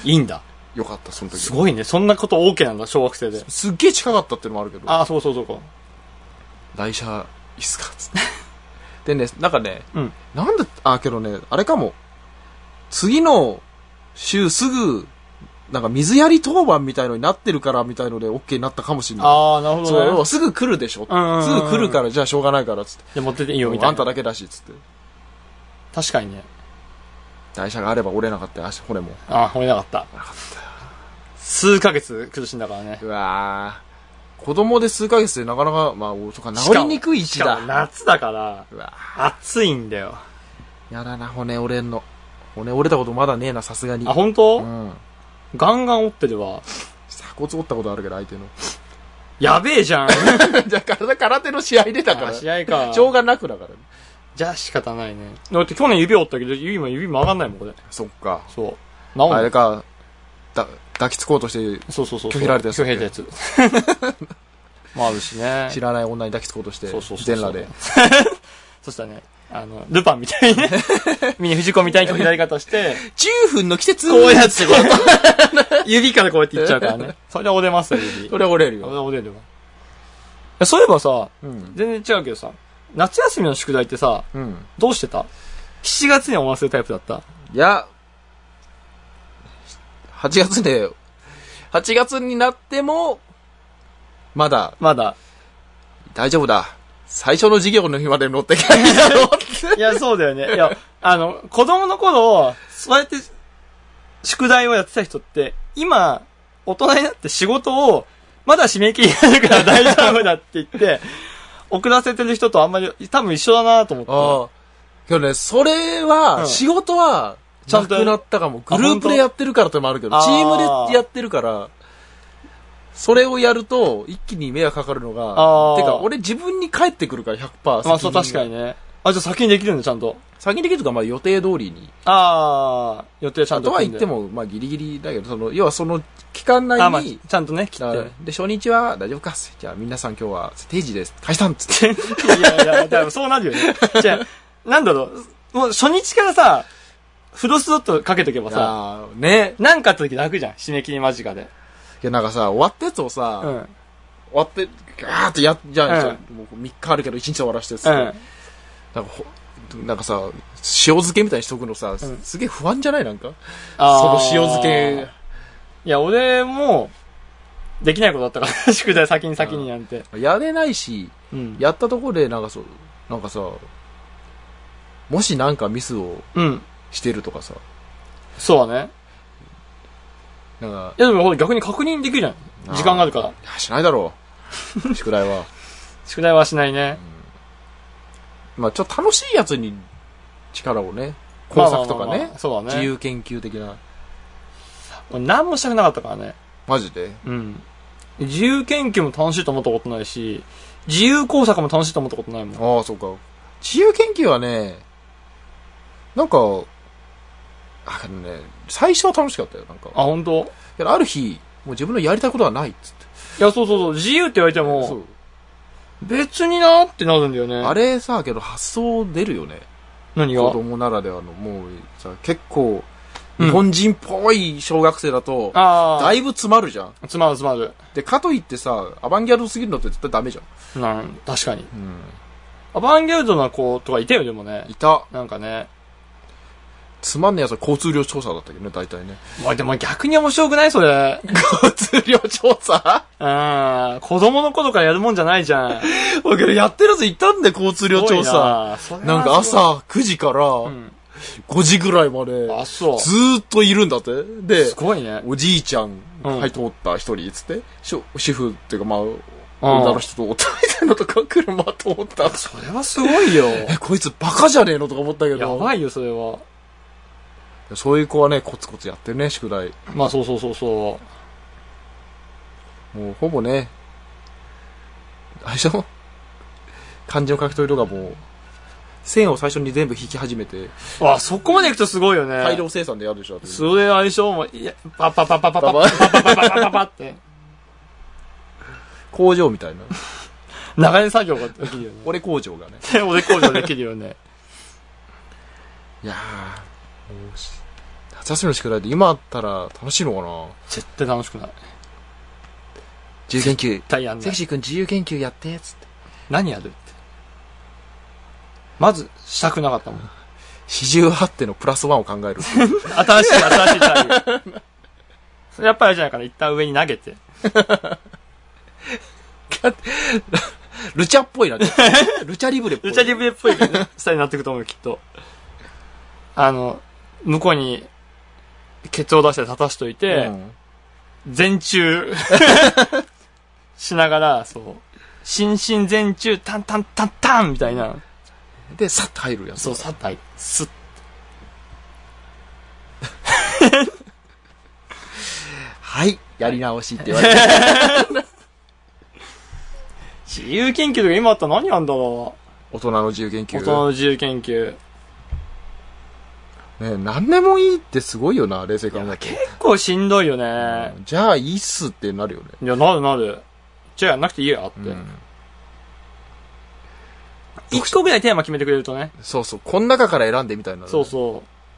いいんだ。 よかった、その時。 すごいね。そんなこと OK なんだ、小学生で。 すっげえ近かったってのもあるけど。 そうか。 台車いいっすかつって。でね、なんかね、 うん。 なんで、けどね、あれかも。次の週すぐ、なんか水やり当番みたいのになってるからみたいので OK になったかもしれない。 なるほどね。 そう、すぐ来るでしょ。すぐ来るから、じゃあしょうがないから、つって。 じゃあ持ってていいよみたいな。 あんただけだし、つって。 確かにね。 台車があれば折れなかったよ、骨も。 折れなかった。 折れなかったよ。 数ヶ月苦しんだからね。 うわぁ。子供で数ヶ月でなかなか、治りにくいしだ。 しかも夏だから、暑いんだよ。 やだな、骨折れんの。骨折れたことまだねえな、さすがに。 本当？ うん。 ガンガン折ってるわ。 鎖骨折ったことあるけど、相手の。 やべえじゃん。 じゃあ空手の試合出たから。 試合か。 しょうがなくだからね。 じゃあ仕方ないね。だって去年指折ったけど、指曲がんないもん、これ。 そっか。 そう。 あれか、抱きつこうとして、 そう。 拒否られたやつ。 拒否られたやつ。もあるしね。 知らない女に抱きつこうとして、全裸で。 そしたらね、ルパンみたいにね、藤子みたいに拒否られ方して、 10分の季節こうやってこう指からこうやっていっちゃうからね。それは折れますよ、指。 それは折れるよ。 それは折れるわ。そういえばさ、全然違うけどさ、夏休みの宿題ってさ、どうしてた？ 7 月に終わらせるタイプだった？ いや、8月になっても、まだ、大丈夫だ。最初の授業の日まで乗ってきゃいいだろうって。 いや、そうだよね。いや、子供の頃、そうやって、宿題をやってた人って、今、大人になって仕事を、まだ締め切りあるから大丈夫だって言って、遅らせてる人とあんまり、多分一緒だなと思って。 けどね、それは、仕事は、ちゃんとなったかも。グループでやってるからってのもあるけど、チームでやってるから、それをやると、一気に迷惑かかるのが、てか、俺自分に返ってくるから 100%。 そう、確かにね。じゃあ先にできるんだ、ちゃんと。 先にできるとか、予定通りに。 予定ちゃんと。 とは言っても、ギリギリだけど、要はその期間内に、 ちゃんとね、切って。 で、初日は大丈夫かじゃあ皆さん今日は定時です。解散つって。 いや、多分そうなるよね。じゃあ、なんだろう、もう初日からさ、フロスドットかけとけばさ、 ね。 なんかあった時楽じゃん、締め切り間近で。 いや、なんかさ、終わったやつをさ、終わって、ガーってじゃあ、もう3日あるけど1日で終わらしてさ、なんかさ、塩漬けみたいにしとくのさ、すげえ不安じゃないなんかその塩漬け。 いや、俺も、できないことだったから、宿題先になんて。 やれないし、やったところで、なんかさ、もしなんかミスをしてるとかさ。 そうだね。 なんか。 いやでも逆に確認できるじゃん。時間があるから。いや、しないだろう。宿題は。 宿題はしないね。 ちょっと楽しいやつに力をね。工作とかね。 そうだね。 自由研究的な。 何もしたくなかったからね。 マジで？ 自由研究も楽しいと思ったことないし、自由工作も楽しいと思ったことないもん。 そうか。自由研究はね、なんか、 最初は楽しかったよ、なんか。 あ、本当？ ある日、もう自分のやりたいことはないっつって。 いや、そうそうそう、自由って言われても、別になーってなるんだよね。 あれさ、けど発想出るよね。 何が？ 子供ならではの、もうさ、結構、日本人っぽい小学生だと、だいぶ詰まるじゃん。 詰まる。 で、かといってさ、アバンギャルドすぎるのって絶対ダメじゃん。確かに。アバンギャルドな子とかいたよ、でもね。 いた。 なんかね。 つまんねえやつは交通量調査だったけどね、大体ね。 でも逆に面白くないそれ。 交通量調査子供の頃からやるもんじゃないじゃん。 だけどやってるやついたんだよ、交通量調査。なんか朝9時から5時ぐらいまで、ずーっといるんだって。で、 すごいね。 おじいちゃん、はい、通った一人、つって、主婦っていうかまあ、女の人とおったみたいなとか車通った。 それはすごいよ。 こいつバカじゃねえのとか思ったけど。 やばいよ、それは。 そういう子はね、コツコツやってるね、宿題。 まあ、そう。もう、ほぼね、あれでしょ？漢字の書き取りとかもう、線を最初に全部引き始めて。 そこまでいくとすごいよね。 大量生産でやるでしょ。 それあれでしょ？もう、いや、パって。 工場みたいな。 長年作業ができるよね。 俺工場がね。 俺工場できるよね。 いやー。夏休みの宿題って今あったら楽しいのかな？ 絶対楽しくない。 自由研究。 絶対やんない。 セクシー君自由研究やって、つって。 何やるって。まず、したくなかったもん。 四十八手のプラスワンを考える。 新しいタイプ。それやっぱりあれじゃないかな。一旦上に投げて。 ルチャっぽいな。ルチャリブレっぽい。 ルチャリブレっぽいスタイルになっていくと思うよ、きっと。向こうに、ケツを出して立たしといて、前中しながら、そう。心身前中、タンタンタンタンみたいな。 で、サッと入るやつ。 そう、サッと入る。スッ。 はい、やり直しって言われて。 自由研究とか今あったら何やんだろう。大人の自由研究。 大人の自由研究。 ね、何でもいいってすごいよな、冷静考えて。 結構しんどいよね。 じゃあいいっすってなるよね。 いや、なる。じゃあやんなくていいやって。一個ぐらいテーマ決めてくれるとね。 そう。この中から選んでみたいな。 そう。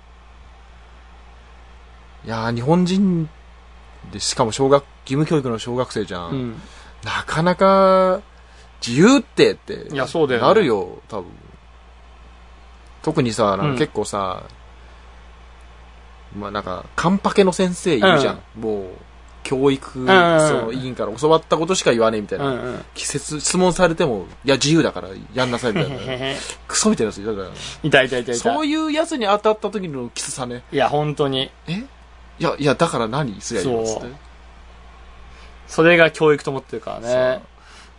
いやー、日本人で、しかも義務教育の小学生じゃん。なかなか、自由って、 いや、そうだよね。なるよ、多分。特にさ、なんか結構さ、まあなんか、カンパケの先生いるじゃん。もう、教育、委員から教わったことしか言わねえみたいな。質問されても、いや、自由だからやんなさいみたいな。クソみたいなやついたから。 いた。 そういうやつに当たった時のきつさね。 いや、本当に。 いや、だから何すりゃいいのつって。 それが教育と思ってるからね。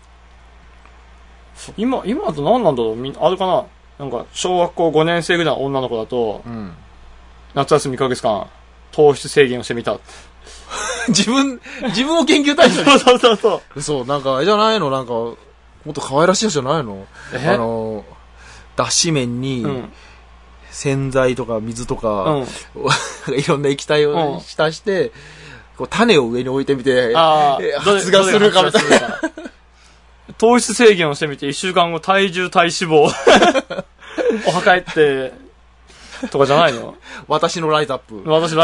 今だと何なんだろうあれかななんか、小学校5年生ぐらいの女の子だと、夏休み1ヶ月間、糖質制限をしてみた。 自分を研究対象に。 そう。 なんか、あれじゃないのなんか、もっと可愛らしいやつじゃないの脱脂麺に、洗剤とか水とか、いろんな液体を浸して、こう種を上に置いてみて、発芽するかみたいな。 糖質制限をしてみて、1週間後、体重、体脂肪を測って、とかじゃないの？ 私のライズアップ。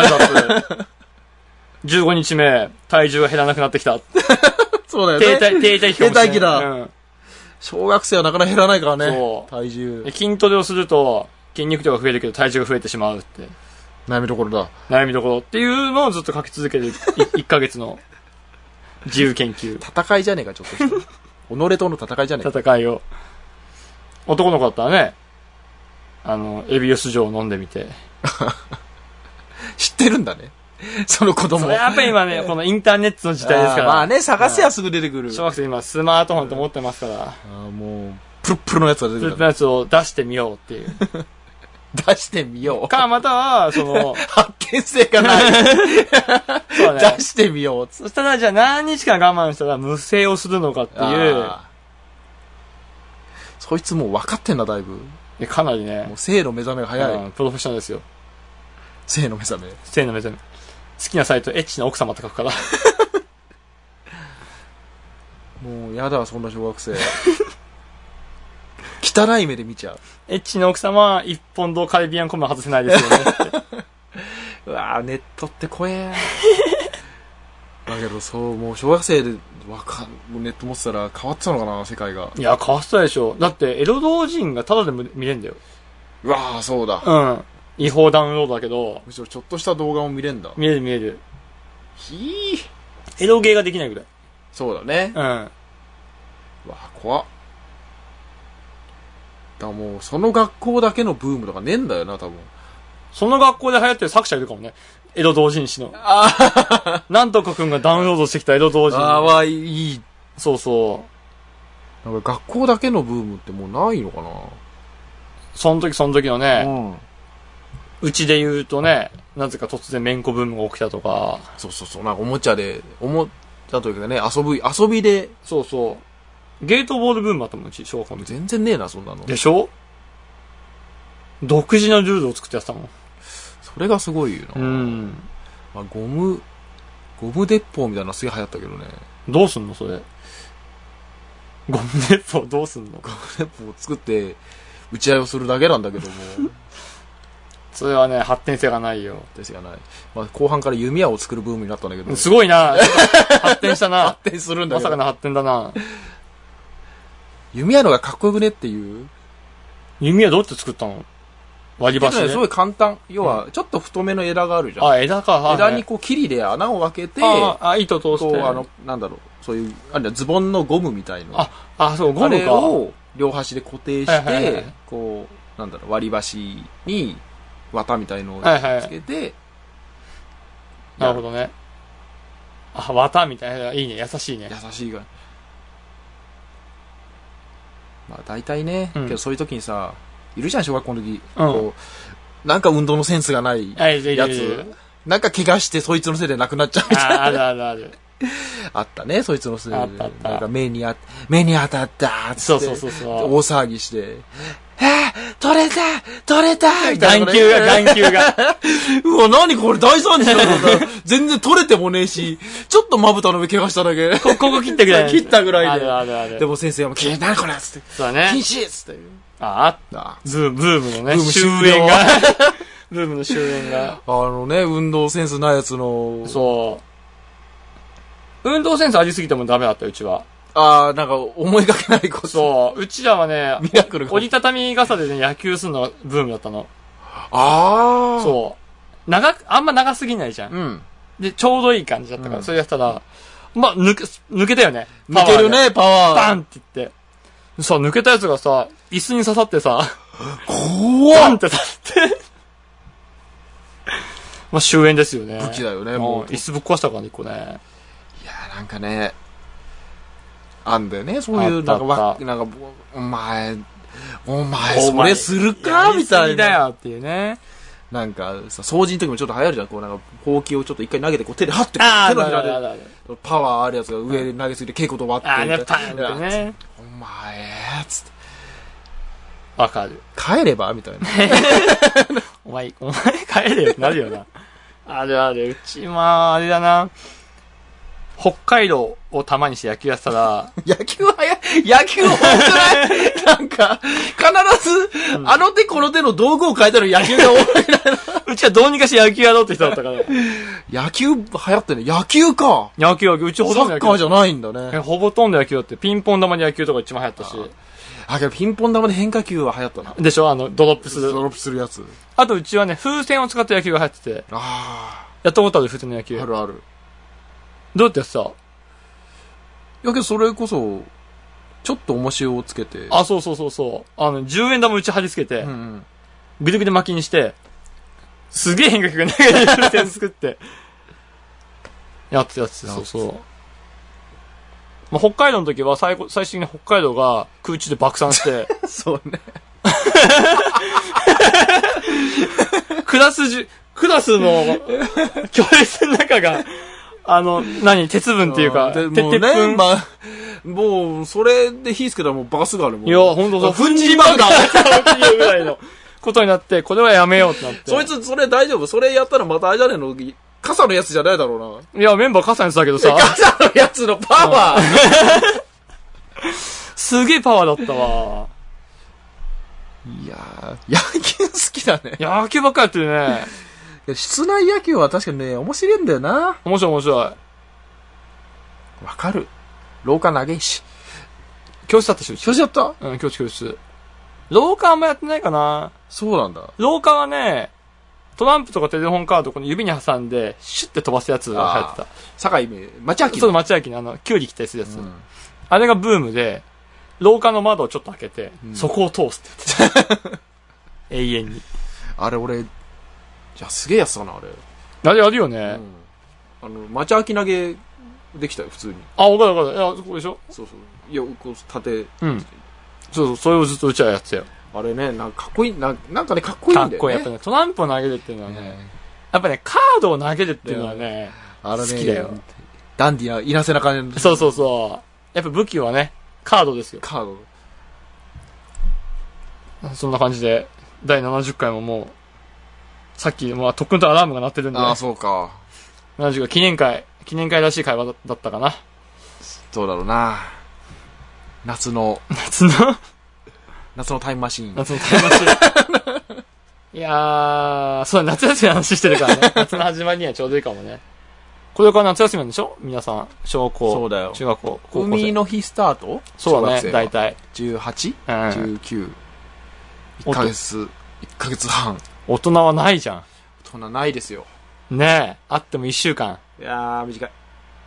15日目、体重が減らなくなってきた。 そうだよね。 停滞期だ。 小学生はなかなか減らないからね。体重。 筋トレをすると、筋肉量が増えるけど体重が増えてしまうって。 悩みどころだ。 悩みどころっていうのをずっと書き続けてる1ヶ月の自由研究。 戦いじゃねえか、ちょっとした。己との戦いじゃねえか。 戦いを。男の子だったらね、エビオス錠を飲んでみて。 知ってるんだね。その子供。 それやっぱり今ね、このインターネットの時代ですから。 まあね、探せばすぐ出てくる。 小学生今スマートフォンと持ってますから。 もう、プルップルのやつが出てくる。 プルップルのやつを出してみようっていう。 出してみよう。 か、または、 発見性がない。そうね。出してみよう。 そしたら、じゃあ何日間我慢したら無声をするのかっていう。 そいつもう分かってんな、だいぶ。 かなりね。 もう性の目覚めが早い。 プロフェッショナルですよ。 性の目覚め。 性の目覚め。好きなサイト、エッチな奥様って書くから。 もう、やだ、そんな小学生。汚い目で見ちゃう。 エッチな奥様は、一本堂カリビアンコムは外せないですよね。 うわぁ、ネットって怖え。だけど、そう、もう小学生でネット持ってたら変わってたのかな、世界が。 いや、変わってたでしょ。だって、エロ同人がタダでも見れんだよ。 うわぁ、そうだ。 うん。違法ダウンロードだけど。 むしろちょっとした動画も見れんだ。 見れる見れる。 ひエロゲーができないぐらい。 そうだね。 うん。うわぁ、怖っ。だからもう、その学校だけのブームとかねえんだよな、多分。 その学校で流行ってる作者いるかもね。エロ同人誌の。なんとかくんがダウンロードしてきたエロ同人。 ああ、いい。 そうそう。 なんか学校だけのブームってもうないのかな。 その時のね、うちで言うとね、なぜか突然めんこブームが起きたとか。 そうそうそう。なんかおもちゃというかね、遊びで。 そうそう。ゲートボールブームあったもん、うち、小学校の時。 全然ねえな、そんなの。 でしょ？独自のルールを作ってやってたもん。 それがすごいよな。まあ、ゴム鉄砲みたいなのすげえ流行ったけどね。 どうすんのそれ。ゴム鉄砲どうすんの？ ゴム鉄砲を作って、打ち合いをするだけなんだけども。 それはね、発展性がないよ。 発展性がない。まあ、後半から弓矢を作るブームになったんだけど。 すごいな。発展したな。 発展するんだけど。 まさかの発展だな。 弓矢のがかっこよくねっていう。 弓矢どうやって作ったの？割り箸で。 すごい簡単。要は、ちょっと太めの枝があるじゃん。 あ、枝か。 枝にこう、霧で穴を開けて、 糸通して。 なんだろう、そういう、ズボンのゴムみたいの。 そう、ゴムか。 あれを両端で固定して、こう、なんだろう、割り箸に綿みたいのをつけて、 なるほどね。綿みたいな。いいね、優しいね。 優しいが。まあ、大体ね、けどそういう時にさ、いるじゃん、小学校の時。こう、なんか運動のセンスがないやつ。なんか怪我してそいつのせいで亡くなっちゃうみたいな。 ある。 あったね、そいつのせいで。 あった。 なんか目に当たったーつって。 そう。 大騒ぎして。取れたみたいな。 眼球が。 うわ、何これ大惨事だろ。全然取れてもねえし、ちょっとまぶたの上怪我しただけ。 ここ切ったぐらい。 切ったぐらいで。 ある。 でも先生は何これつって。 そうだね。 禁止つって。 ブームのね、終焉が。ブームの終焉が。 運動センスないやつの。 そう。運動センスありすぎてもダメだった、うちは。 なんか思いがけないこと。 そう。うちらはね、 ミラクルが。 折りたたみ傘でね、野球するのがブームだったの。そう。あんま長すぎないじゃん。で、ちょうどいい感じだったから、それやったら、まあ、抜けたよね。 抜けるね、パワー。 バンって言って。さ、抜けたやつがさ、椅子に刺さってさ、 怖っバンって刺さって。まあ、終焉ですよね。 武器だよね、もう。 椅子ぶっ壊したからね、一個ね。 いや、なんかね、あんだよね、そういう、なんか、お前、それするかみたいな。 だよっていうね。 なんかさ、掃除の時もちょっと流行るじゃん。こうなんか、ほうきをちょっと一回投げて、こう手でハッて、手のひらで、パワーあるやつが上で投げすぎて、稽古と割って。 ね、パンってね。 お前、つって。 わかる。 帰ればみたいな。 お前帰れよ。なるよな。ある。うち、あれだな。北海道を玉にして野球やってたら。 野球多くないなんか、必ず、あの手この手の道具を変えたら野球が多いな。 うちはどうにかして野球やろうって人だったから。 野球流行ってね。野球か。 うちほとんど野球。 サッカーじゃないんだね。 ほとんど野球だって。ピンポン玉で野球とか一番流行ったし。 けどピンポン玉で変化球は流行ったな。 でしょドロップするやつ。 あとうちはね、風船を使った野球が流行ってて。やったことある風船の野球。 ある。 どうやってやってた？ いやけどそれこそ、ちょっと重しをつけて。 そう。10円玉うち貼り付けて、ぐるぐる巻きにして、すげえ変化球が投げれる風船作って、やってた。そう。まあ、北海道の時は最終的に北海道が空中で爆散して、 そうね。 クラスの教室の中が、鉄分っていうか、鉄分。 もう、それで火つけたらもうバスがあるもん。 いや、ほんとそう。 粉塵爆弾ぐらいの。 ことになって、これはやめようってなって。 そいつ、それ大丈夫？それやったらまたあれじゃねえの？傘のやつじゃないだろうな。いや、メンバー傘のやつだけどさ。 傘のやつのパワーすげえパワーだったわ。 いやー、野球好きだね。 野球ばっかやってるね。 いや室内野球は確かにね、面白いんだよな。 面白い面白い。 わかる。廊下長いし。 教室だったし。 教室やった？ うん、教室。廊下あんまやってないかな。 そうなんだ。 廊下はね、トランプとかテレホンカードこの指に挟んで、シュッて飛ばすやつが流行ってた。 堺町明。 そう、町明にキュウリ切ったりするやつ。あれがブームで、廊下の窓をちょっと開けて、そこを通すって言ってた。永遠に。 あれ俺、いや、すげえやつだな、あれ。 あれやるよね。 町明投げできたよ、普通に。 あ、わかるわかる。いや、そこでしょ？ そうそう。いや、こう、縦。 うん。そうそう、それをずっと打ち合うやつよ。 あれね、なんかかっこいい、なんかね、かっこいいんだよね。 かっこいい。やっぱね、トランプを投げるっていうのはね、やっぱね、カードを投げるっていうのはね、好きだよ。 ダンディーな、いなせな感じ。 そうそうそう。やっぱ武器はね、カードですよ。 カード。そんな感じで、第70回ももう、さっき、まあ、とっくんとアラームが鳴ってるんで、ね。 ああ、そうか。 70回記念会らしい会話だったかな。 どうだろうな。夏のタイムマシーン。 いやー、そうだ、夏休みの話してるからね。夏の始まりにはちょうどいいかもね。これから夏休みなんでしょ？皆さん、小学校。 そうだよ。 中学校。高校生。 海の日スタート？ そうだね、大体。 18？ 19。1ヶ月半。 大人はないじゃん。 大人ないですよ。 ねえ、あっても1週間。 いやー、短いね。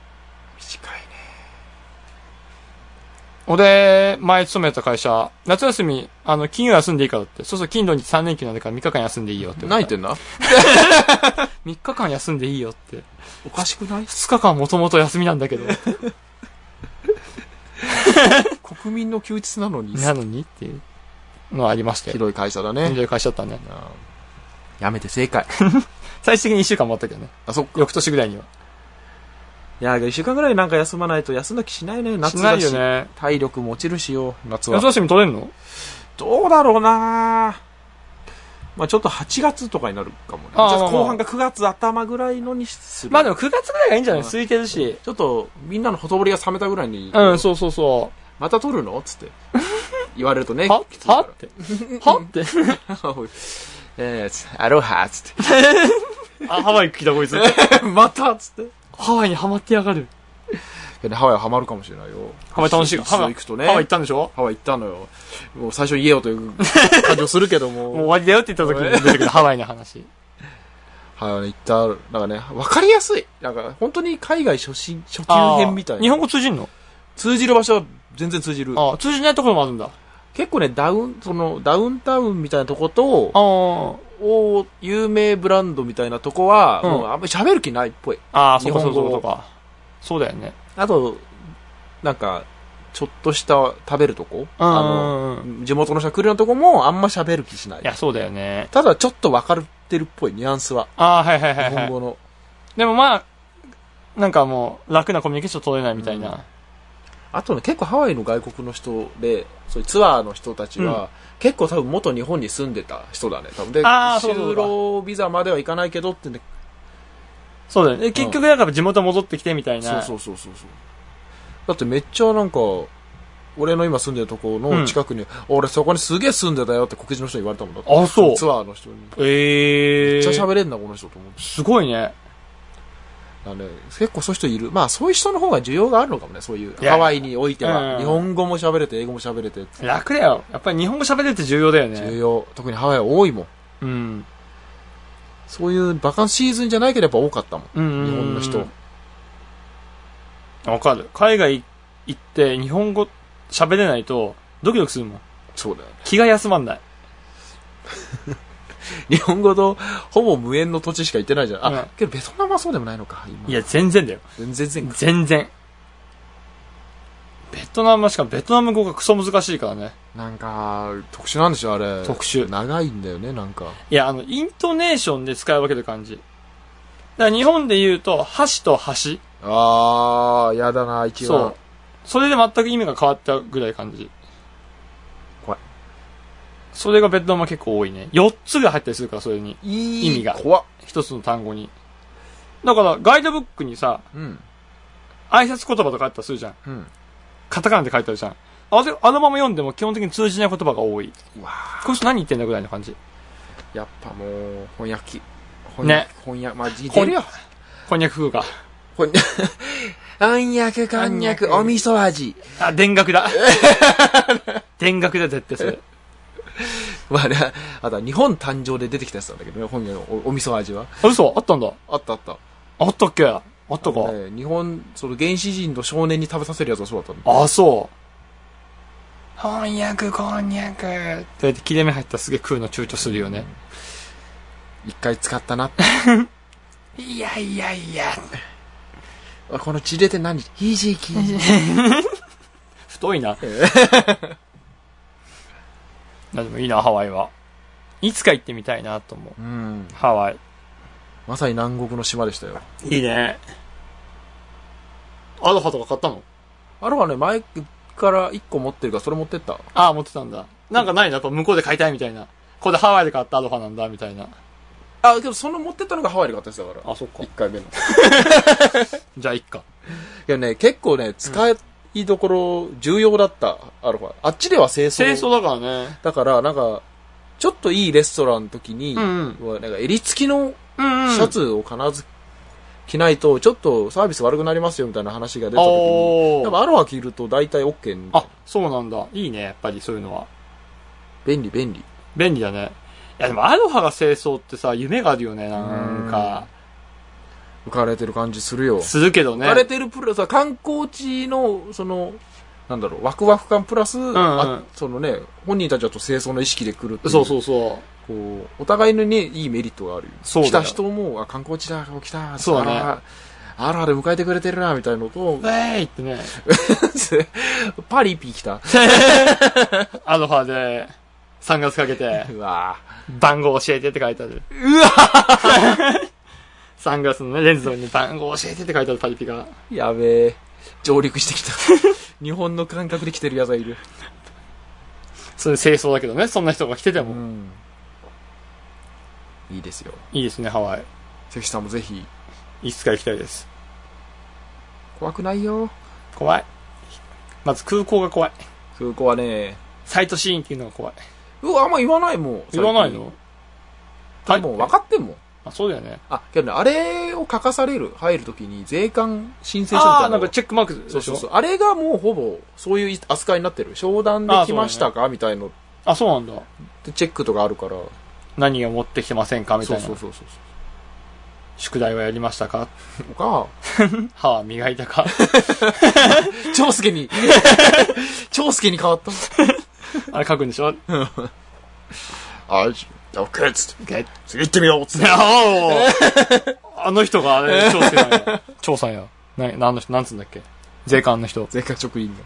俺、前勤めた会社、夏休み、金曜休んでいいからって。そうそう、金土日3連休なんだから3日間休んでいいよって。 何言ってんだ ?3 日間休んでいいよって。 おかしくない？ 2 日間もともと休みなんだけど。 国民の休日なのにっていうのはありましたよ。 ひどい会社だね。 ひどい会社だったね。 やめて正解。 最終的に1週間もあったけどね。 あ、そっか。 翌年ぐらいには。 いや、1週間ぐらいなんか休まないと休んだ気しないね。夏だし。 しないよね。 体力も落ちるしよ、夏は。 夏休み取れんの？ どうだろうな。まあちょっと8月とかになるかもね。後半が9月頭ぐらいのにする。 まあでも9月ぐらいがいいんじゃない？空いてるし。 ちょっとみんなのほとぼりが冷めたぐらいに。 うん、そうそうそう。 また撮るのつって。言われるとね。 はってはってアロハつって。 あ、ハワイ来たこいつ。 またつって。 ハワイにハマってやがる。 ハワイはハマるかもしれないよ。 ハワイ楽しい。ハワイ行くとね。 ハワイ行ったんでしょ？ ハワイ行ったのよ。もう最初言えよという感じをするけども。 もう終わりだよって言った時に出てくるハワイの話。 ハワイ行った、なんかね、わかりやすい。なんか本当に海外初級編みたいな。 日本語通じんの？ 通じる場所は全然通じる。 あ、通じないところもあるんだ。 結構ね、ダウンタウンみたいなとこと、有名ブランドみたいなとこは、もうあんまり喋る気ないっぽい。 ああ、そうかそうか。そうだよね。 あと、なんか、ちょっとした食べるとこ、地元の人が来るようなとこもあんま喋る気しない。 いや、そうだよね。 ただちょっと分かってるっぽい、ニュアンスは。 ああ、はいはいはい。 日本語の。 でもまあ、なんかもう、楽なコミュニケーション取れないみたいな。 あとね、結構ハワイの外国の人で、そういうツアーの人たちは、結構多分元日本に住んでた人だね。多分で、就労ビザまでは行かないけどってね。 そうだよね。結局だから地元戻ってきてみたいな。 そう。だってめっちゃなんか、俺の今住んでるとこの近くに、俺そこにすげえ住んでたよって黒人の人に言われたもんだって。 あ、そう。 ツアーの人に。 めっちゃ喋れんな、この人と思って。 すごいね。 結構そういう人いる。まあそういう人の方が需要があるのかもね、そういう。ハワイにおいては。日本語も喋れて、英語も喋れて。 楽だよ。やっぱり日本語喋れるって重要だよね。 重要。特にハワイは多いもん。 うん。 そういうバカンスシーズンじゃないけどやっぱ多かったもん。日本の人。 わかる。海外行って日本語喋れないとドキドキするもん。 そうだよね。 気が休まんない。 日本語とほぼ無縁の土地しか行ってないじゃん。あ、けどベトナムはそうでもないのか、今。 いや、全然だよ。全然。ベトナムはしかもベトナム語がクソ難しいからね。 なんか、特殊なんでしょ、あれ。 特殊。 長いんだよね、なんか。 いや、イントネーションで使い分ける感じ。だから日本で言うと、箸と箸。 あー、やだな、一番。そう。 それで全く意味が変わったぐらい感じ。 怖い。 それがベトナムは結構多いね。4つが入ったりするから、それに。 意味が。 怖っ。 一つの単語に。だから、ガイドブックにさ、挨拶言葉とかあったりするじゃん。カタカナで書いてあるじゃん。あのまま読んでも基本的に通じない言葉が多い。こいつ何言ってんだぐらいの感じ。 やっぱもう、翻訳。 ね。 翻訳、マジ出るよ。 翻訳風か。 翻訳、こんにゃく、お味噌味。 あ、田楽だ。田楽だ、絶対それ。 まあね、あとは日本誕生で出てきたやつなんだけどね、本屋のお味噌味は。 あ、嘘あったんだ。 あったあった。 あったっけあったか。 日本、その原始人の少年に食べさせるやつはそうだったんだ。 あ、そう。翻訳、こんにゃく。って切れ目入ったらすげえ食うの躊躇するよね。 一回使ったなって。 いやいやいや。 この血出て何ひじき。 太いな。でもいいな、ハワイは。いつか行ってみたいなと思う。ハワイ。 まさに南国の島でしたよ。 いいね。アロハとか買ったの？ アロハね、前から1個持ってるから、それ持ってった。 ああ、持ってたんだ。なんかないな、やっぱ向こうで買いたいみたいな。これハワイで買ったアロハなんだ、みたいな。 あ、けどその持ってったのがハワイで買ったやつだから。 あ、そっか。 1回目の。 じゃあ、いっか。 いやね、結構ね、使いどころ重要だった、アロハ。あっちでは清掃。 清掃だからね。 だから、なんか、ちょっといいレストランの時に、なんか襟付きのシャツを必ず着ないと、ちょっとサービス悪くなりますよみたいな話が出た時に、多分アロハ着ると大体 OK みたいな。 あ、そうなんだ。いいね、やっぱりそういうのは。 便利、便利。 便利だね。いやでもアロハが清掃ってさ、夢があるよね、なんか。 浮かれてる感じするよ。 するけどね。 浮かれてるプラス、観光地の、その、なんだろう、ワクワク感プラス、そのね、本人たちはと清掃の意識で来るっていう。 そうそうそう。 こう、お互いのね、いいメリットがあるよ。 そうだよ。 来た人も、あ、観光地だ、来た、 そうだね。 アロハで迎えてくれてるな、みたいなのと、 ウェーイってね。 パリピ来た。 アロハで、サングラスかけて、 うわ番号教えてって書いてある。 うわサングラスのね、レンズの上に番号教えてって書いてあるパリピが。 やべえ。上陸してきた。日本の感覚で来てる奴がいる。 それ清掃だけどね、そんな人が来てても。 いいですよ。 いいですね、ハワイ。 関さんもぜひ。 いつか行きたいです。 怖くないよ。 怖い。まず空港が怖い。 空港はね、 サイトシーンっていうのが怖い。 あんま言わないもん。 言わないの？ 多分分かってんもん。 あ、そうだよね。 あ、けどね、あれを書かされる、入るときに税関申請書みたいな。 あ、なんかチェックマークでしょ。 そうそうそう。あれがもうほぼ、そういう扱いになってる。商談で来ましたか、みたいな。 あ、そうなんだ。 で、チェックとかあるから。 何を持ってきてませんかみたいな。 そう。 宿題はやりましたかか。 歯は磨いたか長介に変わった。 あれ書くんでしょあ、OK っつって。次行ってみようっつって。 あの人が、長介さんや。長さんや。なんつうんだっけ税関の人。 税関職員が。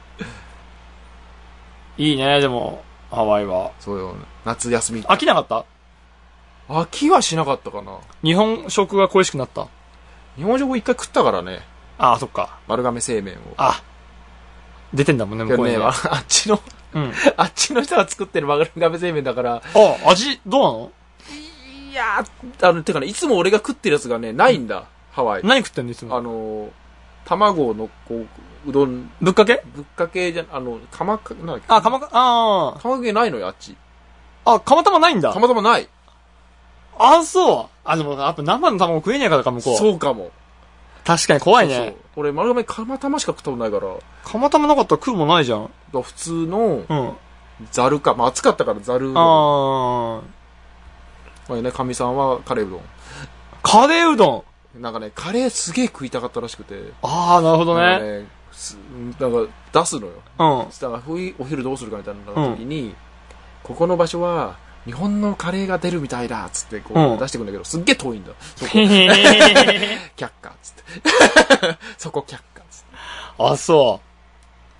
いいね、でも、ハワイは。 そうよ。夏休み。 飽きなかった？ 飽きはしなかったかな。 日本食が恋しくなった？ 日本食一回食ったからね。 ああ、そっか。 丸亀製麺を。 あ、出てんだもんね、向こうにね。 あっちの、あっちの人が作ってる丸亀製麺だから。 あ、味、どうなの？ いやー、てかね、いつも俺が食ってるやつがね、ないんだ、ハワイ。 何食ってんのいつも。 卵の、こう、うどん。 ぶっかけじゃ、なんだっけ。 卵かけないのよ、あっち。 あ、釜玉ないんだ。 釜玉ない。 あ、そう。あ、でも、やっぱ生の卵食えねえからか、向こう。 そうかも。 確かに怖いね。そう俺、丸亀釜玉しか食ったことないから。 釜玉なかったら食うもないじゃん。 普通の、ザルか。まあ、暑かったからザル。まあね、神さんはカレーうどん。 カレーうどんなんかね、カレーすげえ食いたかったらしくて。 ああ、なるほどね。 なんか出すのよ。そしたら、お昼どうするかみたいな時に、ここの場所は、日本のカレーが出るみたいだっつってこう出してくんだけど、すっげえ遠いんだ。そこ。却下っつって。そこ却下っつって。 あ、そう。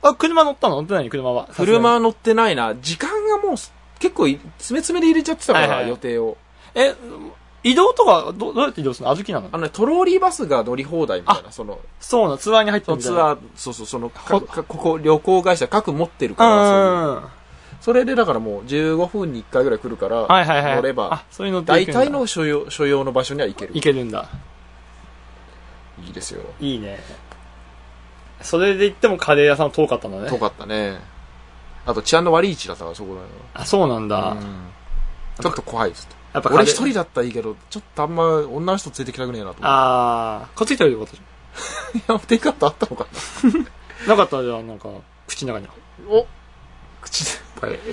あ、車乗ったの乗ってない車は。 車乗ってないな。時間がもう結構詰めで入れちゃってたから、予定を。 移動とか、どうやって移動するの？歩きなの？ トローリーバスが乗り放題みたいな、 そうな、ツアーに入ってるみたいな。 ツアー、そう、ここ旅行会社各持ってるから、 それでだからもう15分に1回ぐらい来るから、 はいはいはい。 乗れば、 あ、そういうのって大体の所要の場所には行ける。 行けるんだ。 いいですよ。 いいね。それで行ってもカレー屋さん遠かったんだね。 遠かったね。あと治安の悪い位置だったから、そこだよ。 あ、そうなんだ。 ちょっと怖いです。 やっぱ俺一人だったらいいけど、ちょっとあんま女の人連れてきたくねえなと思って。 あー、こっち来たらよかったじゃん。いや、テイクアウトあったのかな。なかったじゃん、なんか、口の中に。 お口で。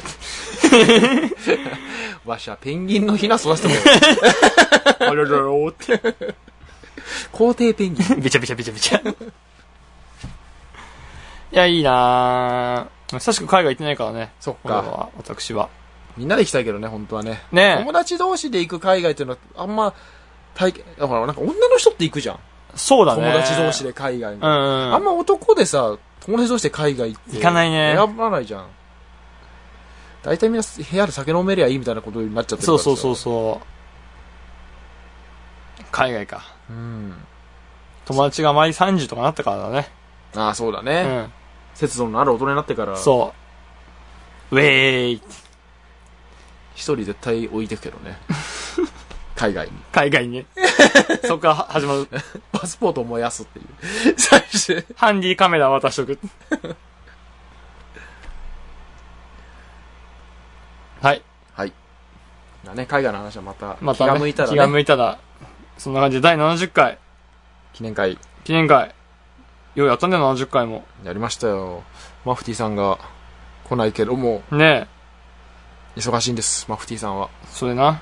わしはペンギンのひな育ててもあらららーって。 皇帝ペンギン。 べちゃべちゃべちゃべちゃ。いや、いいなぁ。久しく海外行ってないからね。 そっか。 私は。 みんなで行きたいけどね、本当はね。 ねえ。 友達同士で行く海外っていうのは、あんま、だからなんか女の人って行くじゃん。 そうだね。 友達同士で海外に。 あんま男でさ、友達同士で海外行って。 行かないね。 選ばないじゃん。大体みんな部屋で酒飲めりゃいいみたいなことになっちゃってるから。 そう。海外か。 うん。 友達が周り30とかなったからだね。 ああ、そうだね。節度のある大人になってから。 そう。ウェーイ。 一人絶対置いてくけどね。海外に。 海外に。そっから始まる。 パスポートを燃やすっていう。最初。 ハンディカメラ渡しとく。はい。 はい。ね、海外の話はまた気が向いたらね。気が向いたら。そんな感じで第70回。 記念会。 ようやったね、70回も。 やりましたよ。マフティーさんが来ないけども。 ねえ。忙しいんです、マフティーさんは。 それな。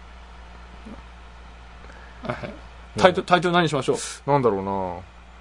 タイトル何しましょう。 なんだろうな。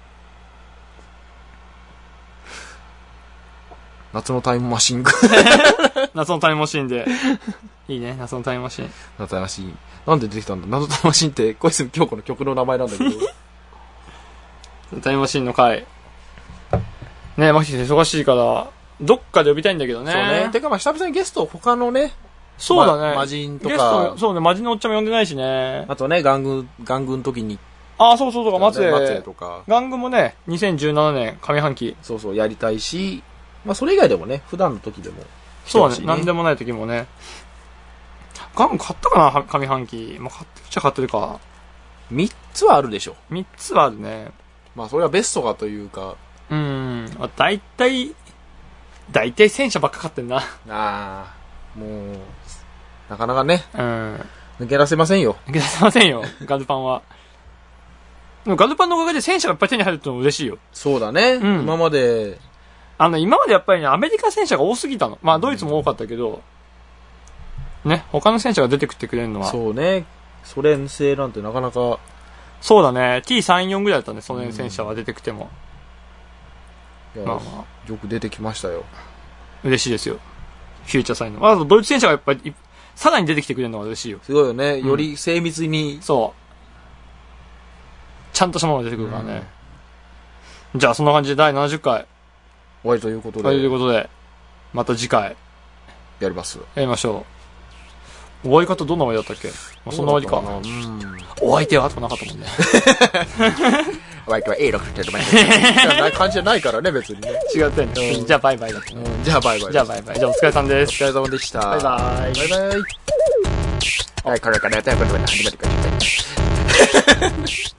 夏のタイムマシン。 夏のタイムマシンで。いいね、夏のタイムマシン。 夏のタイムマシン。なんで出てきたんだ。夏のタイムマシンって小泉京子の曲の名前なんだけど。 タイムマシンの回。ね、マキさん忙しいから、どっかで呼びたいんだけどね。 そうね。てかまあ久々にゲスト他のね。 そうだね。 魔人とか。 ゲスト、そうね、魔人のおっちゃんも呼んでないしね。 あとね、玩具の時に。 ああ、そうとか、松江とか。 玩具もね、2017年上半期。 そう、やりたいし、まあそれ以外でもね、普段の時でも。 そうだね、なんでもない時もね。玩具買ったかな、上半期。まあ買ってるか。 3つはあるでしょ。 3つはあるね。 まあそれはベストかというか。 だいたい戦車ばっか買ってんな。 ああ、もう、なかなかね。 抜け出せませんよ。 抜け出せませんよ、ガルパンは。でもガルパンのおかげで戦車がいっぱい手に入るってのも嬉しいよ。 そうだね。今までやっぱりね、アメリカ戦車が多すぎたの。まあドイツも多かったけど、ね、他の戦車が出てきてくれるのは。 そうね。ソ連製なんてなかなか。 そうだね。T34 ぐらいだったね、ソ連戦車は出てきても。 まあ、よく出てきましたよ。 嬉しいですよ。フューチャーサインの。あとドイツ戦車がやっぱり、さらに出てきてくれるのが嬉しいよ。 すごいよね。より精密に。 そう。ちゃんとしたものが出てくるからね。じゃあそんな感じで第70回。 終わりということで。また次回。 やります。 やりましょう。終わり方どんな終わりだったっけ？そんな終わりか。お相手はとかなかったもんね。 お相手は A6 って言う感じじゃないからね、別にね。 違ったよね。じゃあバイバイだった。 じゃあバイバイ。 じゃあお疲れさんです。 お疲れ様でした。 バイバイ。 バイバイ。はい、これからやったことは始まりか。